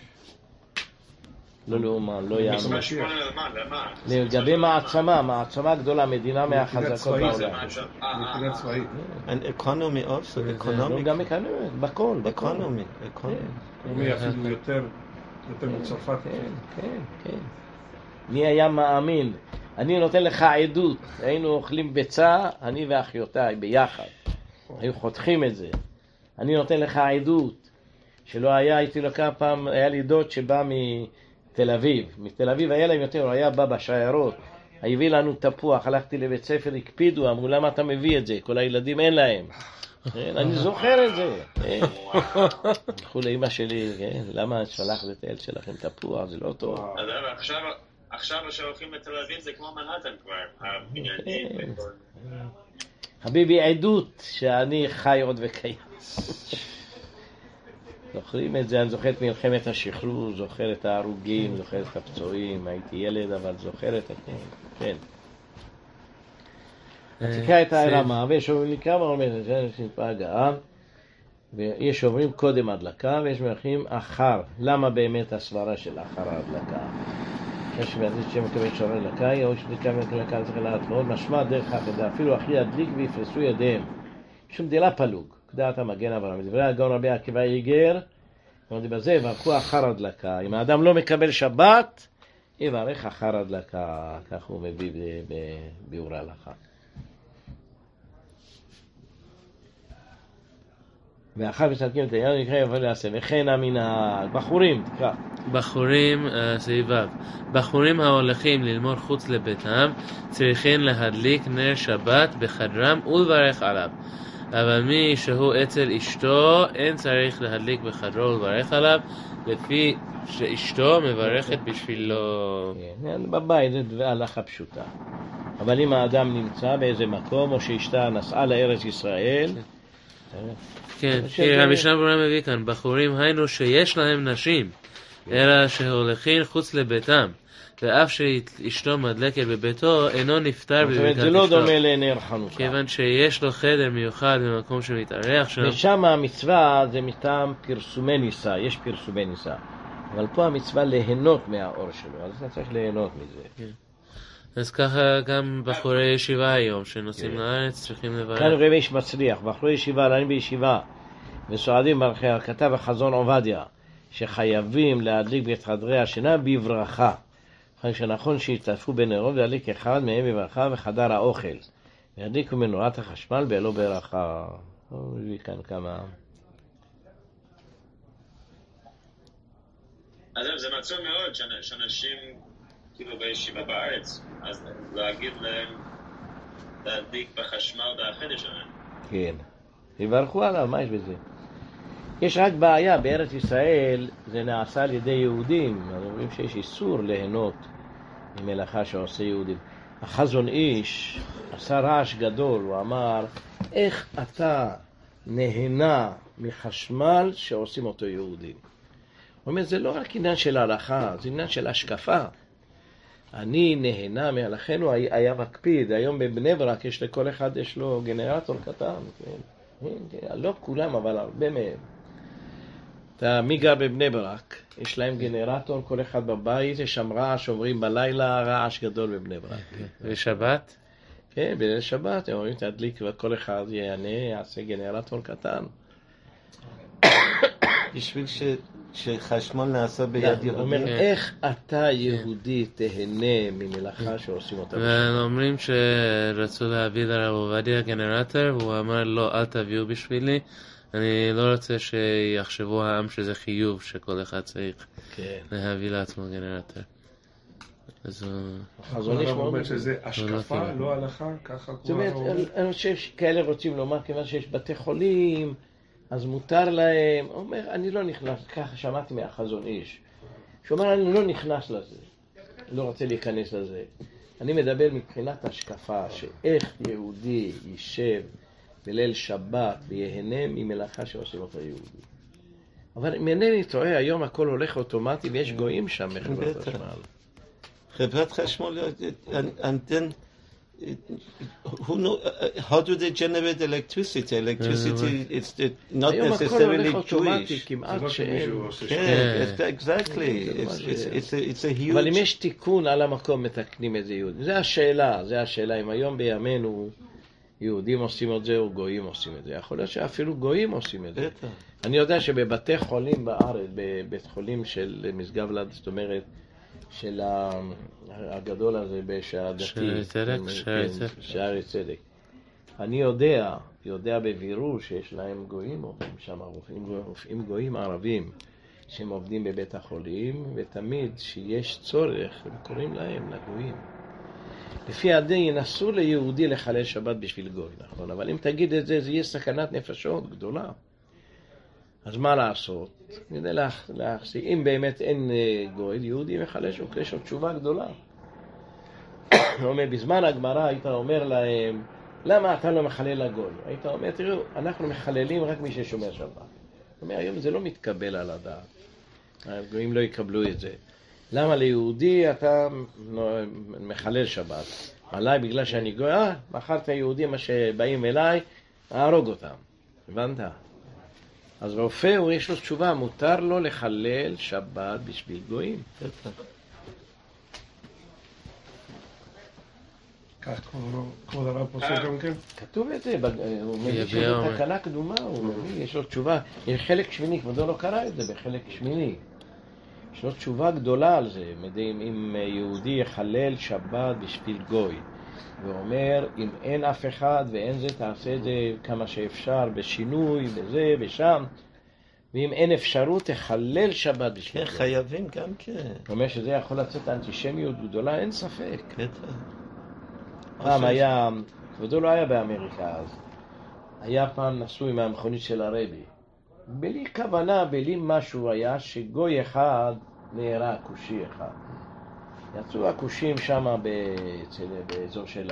Speaker 1: לא לאומן, לא יאמן.
Speaker 3: מספר שמונה למה? למה?
Speaker 1: לגבי מעצמה, מעצמה גדולה, מדינה מהחזקות בעולם.
Speaker 4: מבחינה צבאית.
Speaker 5: אקונומי also, אקונומי.
Speaker 1: גם אקונומי, בכל, בכל.
Speaker 5: אקונומי, אקונומי.
Speaker 4: אקונומי אפילו יותר, יותר מצרפת.
Speaker 1: כן, כן, כן. מי היה מאמין? אני נותן לך עדות. היינו אוכלים ביצה, אני ואחיותיי ביחד. היו חותכים את זה. אני נותן לך עדות. שלא היה, הייתי לקח פעם, היה לי דוד שבא מתל אביב. מתל אביב היה להם יותר, הוא היה בא בשיירות. הביא לנו תפוח, הלכתי לבית ספר, הקפידו, אמרו למה אתה מביא את זה? כל הילדים אין להם. אני זוכר את זה. הלכו לאמא שלי, למה שלח לתל שלכם תפוח? זה לא טוב.
Speaker 3: עכשיו שהולכים לתל אביב זה כמו מנהטן כבר, הבניינים.
Speaker 1: חביבי, עדות שאני חי עוד וקיים. זוכרים את זה, אני זוכר את מלחמת השחרור, זוכר את ההרוגים, זוכר את הפצועים, הייתי ילד אבל זוכר את הכל, כן. תקרא את הרמה, ויש אומרים לי כמה אומרים, ויש אומרים קודם הדלקה, ויש אומרים אחר. למה באמת הסברה של אחר ההדלקה? יש מעדיד שם מקבל שעבר הדלקה, או שדלקה מקלקה צריך להתמוד, משמע דרך החדה, אפילו אחי ידליק ויפרסו ידיהם. יש מדילה פלוג. דעת המגן אברהם. מדברי הגאון רבי עקיבא איגר, אמרתי בזה, יברכו אחר הדלקה. אם האדם לא מקבל שבת, יברך אחר הדלקה. כך הוא מביא בביאור ההלכה. ואחר מסתלקים את העניין נקרא יובל לעשה, וכן המנהג. בחורים, תקרא.
Speaker 2: בחורים, סעיף ו', בחורים ההולכים ללמוד חוץ לביתם צריכים להדליק נר שבת בחדרם ולברך עליו. אבל מי שהוא אצל אשתו אין צריך להדליק בחדרו ולברך עליו, לפי שאשתו מברכת בשבילו.
Speaker 1: כן, בבית זה הלכה פשוטה. אבל אם האדם נמצא באיזה מקום, או שאשתה נסעה לארץ ישראל,
Speaker 2: כן, כי המשנה ברורה מביא כאן, בחורים היינו שיש להם נשים, אלא שהולכים חוץ לביתם, ואף שאשתו מדלקת בביתו, אינו נפטר בברכת אשתו.
Speaker 1: זה לא דומה לנר חנוכה.
Speaker 2: כיוון שיש לו חדר מיוחד במקום שמתארח שם.
Speaker 1: ושם המצווה זה מטעם פרסומי ניסה, יש פרסומי ניסה. אבל פה המצווה ליהנות מהאור שלו, אז אתה צריך ליהנות מזה.
Speaker 2: אז ככה גם בחורי ישיבה היום, שנוסעים לארץ, צריכים לברך.
Speaker 1: כאן רבי איש מצליח, בחורי ישיבה, לעניין בישיבה, וסועדים ברכיה, כתב החזון עובדיה, שחייבים להדליק את חדרי השינה בברכה. אחרי שנכון שיתעטפו בנרות, להדליק אחד מהם בברכה וחדר האוכל. להדליקו מנורת החשמל בלא ברכה. מביא כאן כמה...
Speaker 3: אז זה מצוא מאוד שאנשים כאילו בישיבה בארץ, אז להגיד להם להדליק בחשמל והחדר שלהם.
Speaker 1: כן, יברכו עליו, מה יש בזה? יש רק בעיה, בארץ ישראל זה נעשה על ידי יהודים, אז אומרים שיש איסור ליהנות ממלאכה שעושה יהודים. החזון איש עשה רעש גדול, הוא אמר, איך אתה נהנה מחשמל שעושים אותו יהודים? הוא אומר, זה לא רק עניין של הלכה, זה עניין של השקפה. אני נהנה מהלכנו, היה מקפיד, היום בבני ברק יש לכל אחד, יש לו גנרטור קטן, כן? לא כולם, אבל הרבה מהם. אתה, מי גר בבני ברק? יש להם גנרטור, כל אחד בבית, יש שם רעש, אומרים בלילה, רעש גדול בבני ברק.
Speaker 2: בשבת?
Speaker 1: כן, בליל שבת, הם אומרים, תדליק, וכל אחד יענה, יעשה גנרטור קטן.
Speaker 5: בשביל ש... שחשמל נעשה ביד יהודי.
Speaker 1: אומר, איך אתה יהודי תהנה ממלאכה שעושים אותה?
Speaker 2: ואומרים שרצו להביא לרב עובדיה גנרטור, והוא אמר, לא, אל תביאו בשבילי, אני לא רוצה שיחשבו העם שזה חיוב שכל אחד צריך להביא לעצמו גנרטור. אז
Speaker 4: הוא אומר שזה השקפה, לא הלכה, ככה
Speaker 1: זאת אומרת, אני חושב שכאלה רוצים לומר, כיוון שיש בתי חולים, אז מותר להם, הוא אומר, אני לא נכנס, ככה שמעתי מהחזון איש, שהוא אומר, אני לא נכנס לזה, לא רוצה להיכנס לזה. אני מדבר מבחינת השקפה, שאיך יהודי יישב בליל שבת ויהנה ממלאכה שעושים אותו יהודי. אבל אם אינני טועה, היום הכל הולך אוטומטי ויש גויים שם בחברת חשמל.
Speaker 5: חברת חשמל, אנטן, who know, how do they generate electricity? Electricity, it's not necessarily Jewish.
Speaker 1: כמעט שאין.
Speaker 5: Exactly. It's a huge...
Speaker 1: אבל אם יש תיקון על המקום, מתקנים את זה יהודים. זה השאלה, זה השאלה. אם היום בימינו יהודים עושים את זה או גויים עושים את זה. יכול להיות שאפילו גויים עושים את זה. אני יודע שבבתי חולים בארץ, בבית חולים של משגב לד, זאת אומרת, של הגדול הזה בשעדתי,
Speaker 2: שערי צדק, שערי צדק.
Speaker 1: שערי צדק. אני יודע, יודע בבירור שיש להם גויים, עובדים שם, רופאים, רופאים גויים ערבים, שהם עובדים בבית החולים, ותמיד שיש צורך, הם קוראים להם, לגויים. לפי הדין, אסור ליהודי לחלל שבת בשביל גוי, נכון? אבל אם תגיד את זה, זה יהיה סכנת נפשות גדולה. אז מה לעשות? כדי להחזיק, אם באמת אין גוי, יהודי מחלש, יש לו תשובה גדולה. הוא אומר, בזמן הגמרא היית אומר להם, למה אתה לא מחלל לגוי? היית אומר, תראו, אנחנו מחללים רק מי ששומר שבת. הוא אומר, היום זה לא מתקבל על הדעת. הגויים לא יקבלו את זה. למה ליהודי אתה מחלל שבת? עליי בגלל שאני גוי, אה, מחר את היהודים שבאים אליי, אהרוג אותם. הבנת? אז רופא, הוא יש לו תשובה, מותר לו לחלל שבת בשביל גויים.
Speaker 4: כך כבוד הרב פוסק גם כן?
Speaker 1: כתוב את זה, הוא מביא שזה תקנה קדומה, הוא מביא, יש לו תשובה, יש חלק שמיני, כבודו לא קרא את זה בחלק שמיני. יש לו תשובה גדולה על זה, אם יהודי יחלל שבת בשביל גוי. ואומר, אם אין אף אחד ואין זה, תעשה את זה כמה שאפשר, בשינוי, בזה, בשם. ואם אין אפשרות, תחלל שבת בשביל
Speaker 5: כן, חייבים גם כן.
Speaker 1: זאת אומרת שזה יכול לצאת אנטישמיות גדולה, אין ספק.
Speaker 5: בטח.
Speaker 1: פעם היה, כבודו לא היה באמריקה אז, היה פעם נשוי מהמכונית של הרבי. בלי כוונה, בלי משהו היה, שגוי אחד נהרג, כושי אחד. יצאו הכושים שם באזור של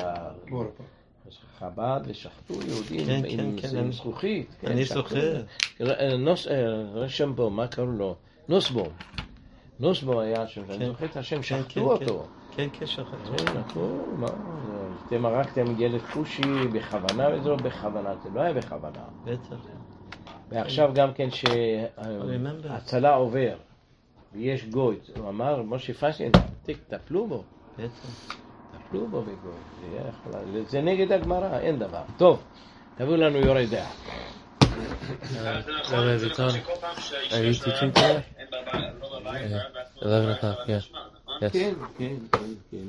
Speaker 1: חב"ד ושחטו יהודים
Speaker 5: כן,
Speaker 1: עם,
Speaker 5: כן,
Speaker 1: עם
Speaker 5: כן,
Speaker 1: זכוכית.
Speaker 5: אני
Speaker 1: כן,
Speaker 5: זוכר.
Speaker 1: נוס, רשם בו, מה קראו לו? נוסבו. נוסבו היה שם,
Speaker 5: כן.
Speaker 1: אני זוכר את השם,
Speaker 5: כן,
Speaker 1: שחטו
Speaker 5: כן,
Speaker 1: אותו.
Speaker 5: כן, כן, שחטו.
Speaker 1: כן, הכל, מה? אתם הרגתם ילד כושי בכוונה וזו בכוונה, זה לא היה בכוונה.
Speaker 5: בטח.
Speaker 1: ועכשיו גם כן שהצלה עובר, ויש גוי, הוא אמר, משה פיינשטיין, תטפלו בו.
Speaker 5: בטח.
Speaker 1: טפלו בו בגוי, זה יכול- זה נגד הגמרא, אין דבר. טוב, תביאו לנו יורי דעה.
Speaker 3: זה נכון,
Speaker 2: רבי
Speaker 3: זה
Speaker 2: ביטון,
Speaker 3: נכון שכל פעם
Speaker 2: are you
Speaker 3: שהאישה
Speaker 2: teaching
Speaker 3: שלה
Speaker 2: today?
Speaker 3: אין בבית, לא בבית,
Speaker 2: Yeah.
Speaker 3: בעצמו,
Speaker 2: eleven
Speaker 3: לא
Speaker 2: o'clock,
Speaker 3: יכולה
Speaker 2: yeah.
Speaker 3: לשמוע, נכון?
Speaker 2: Yes.
Speaker 1: כן, כן, כן, כן.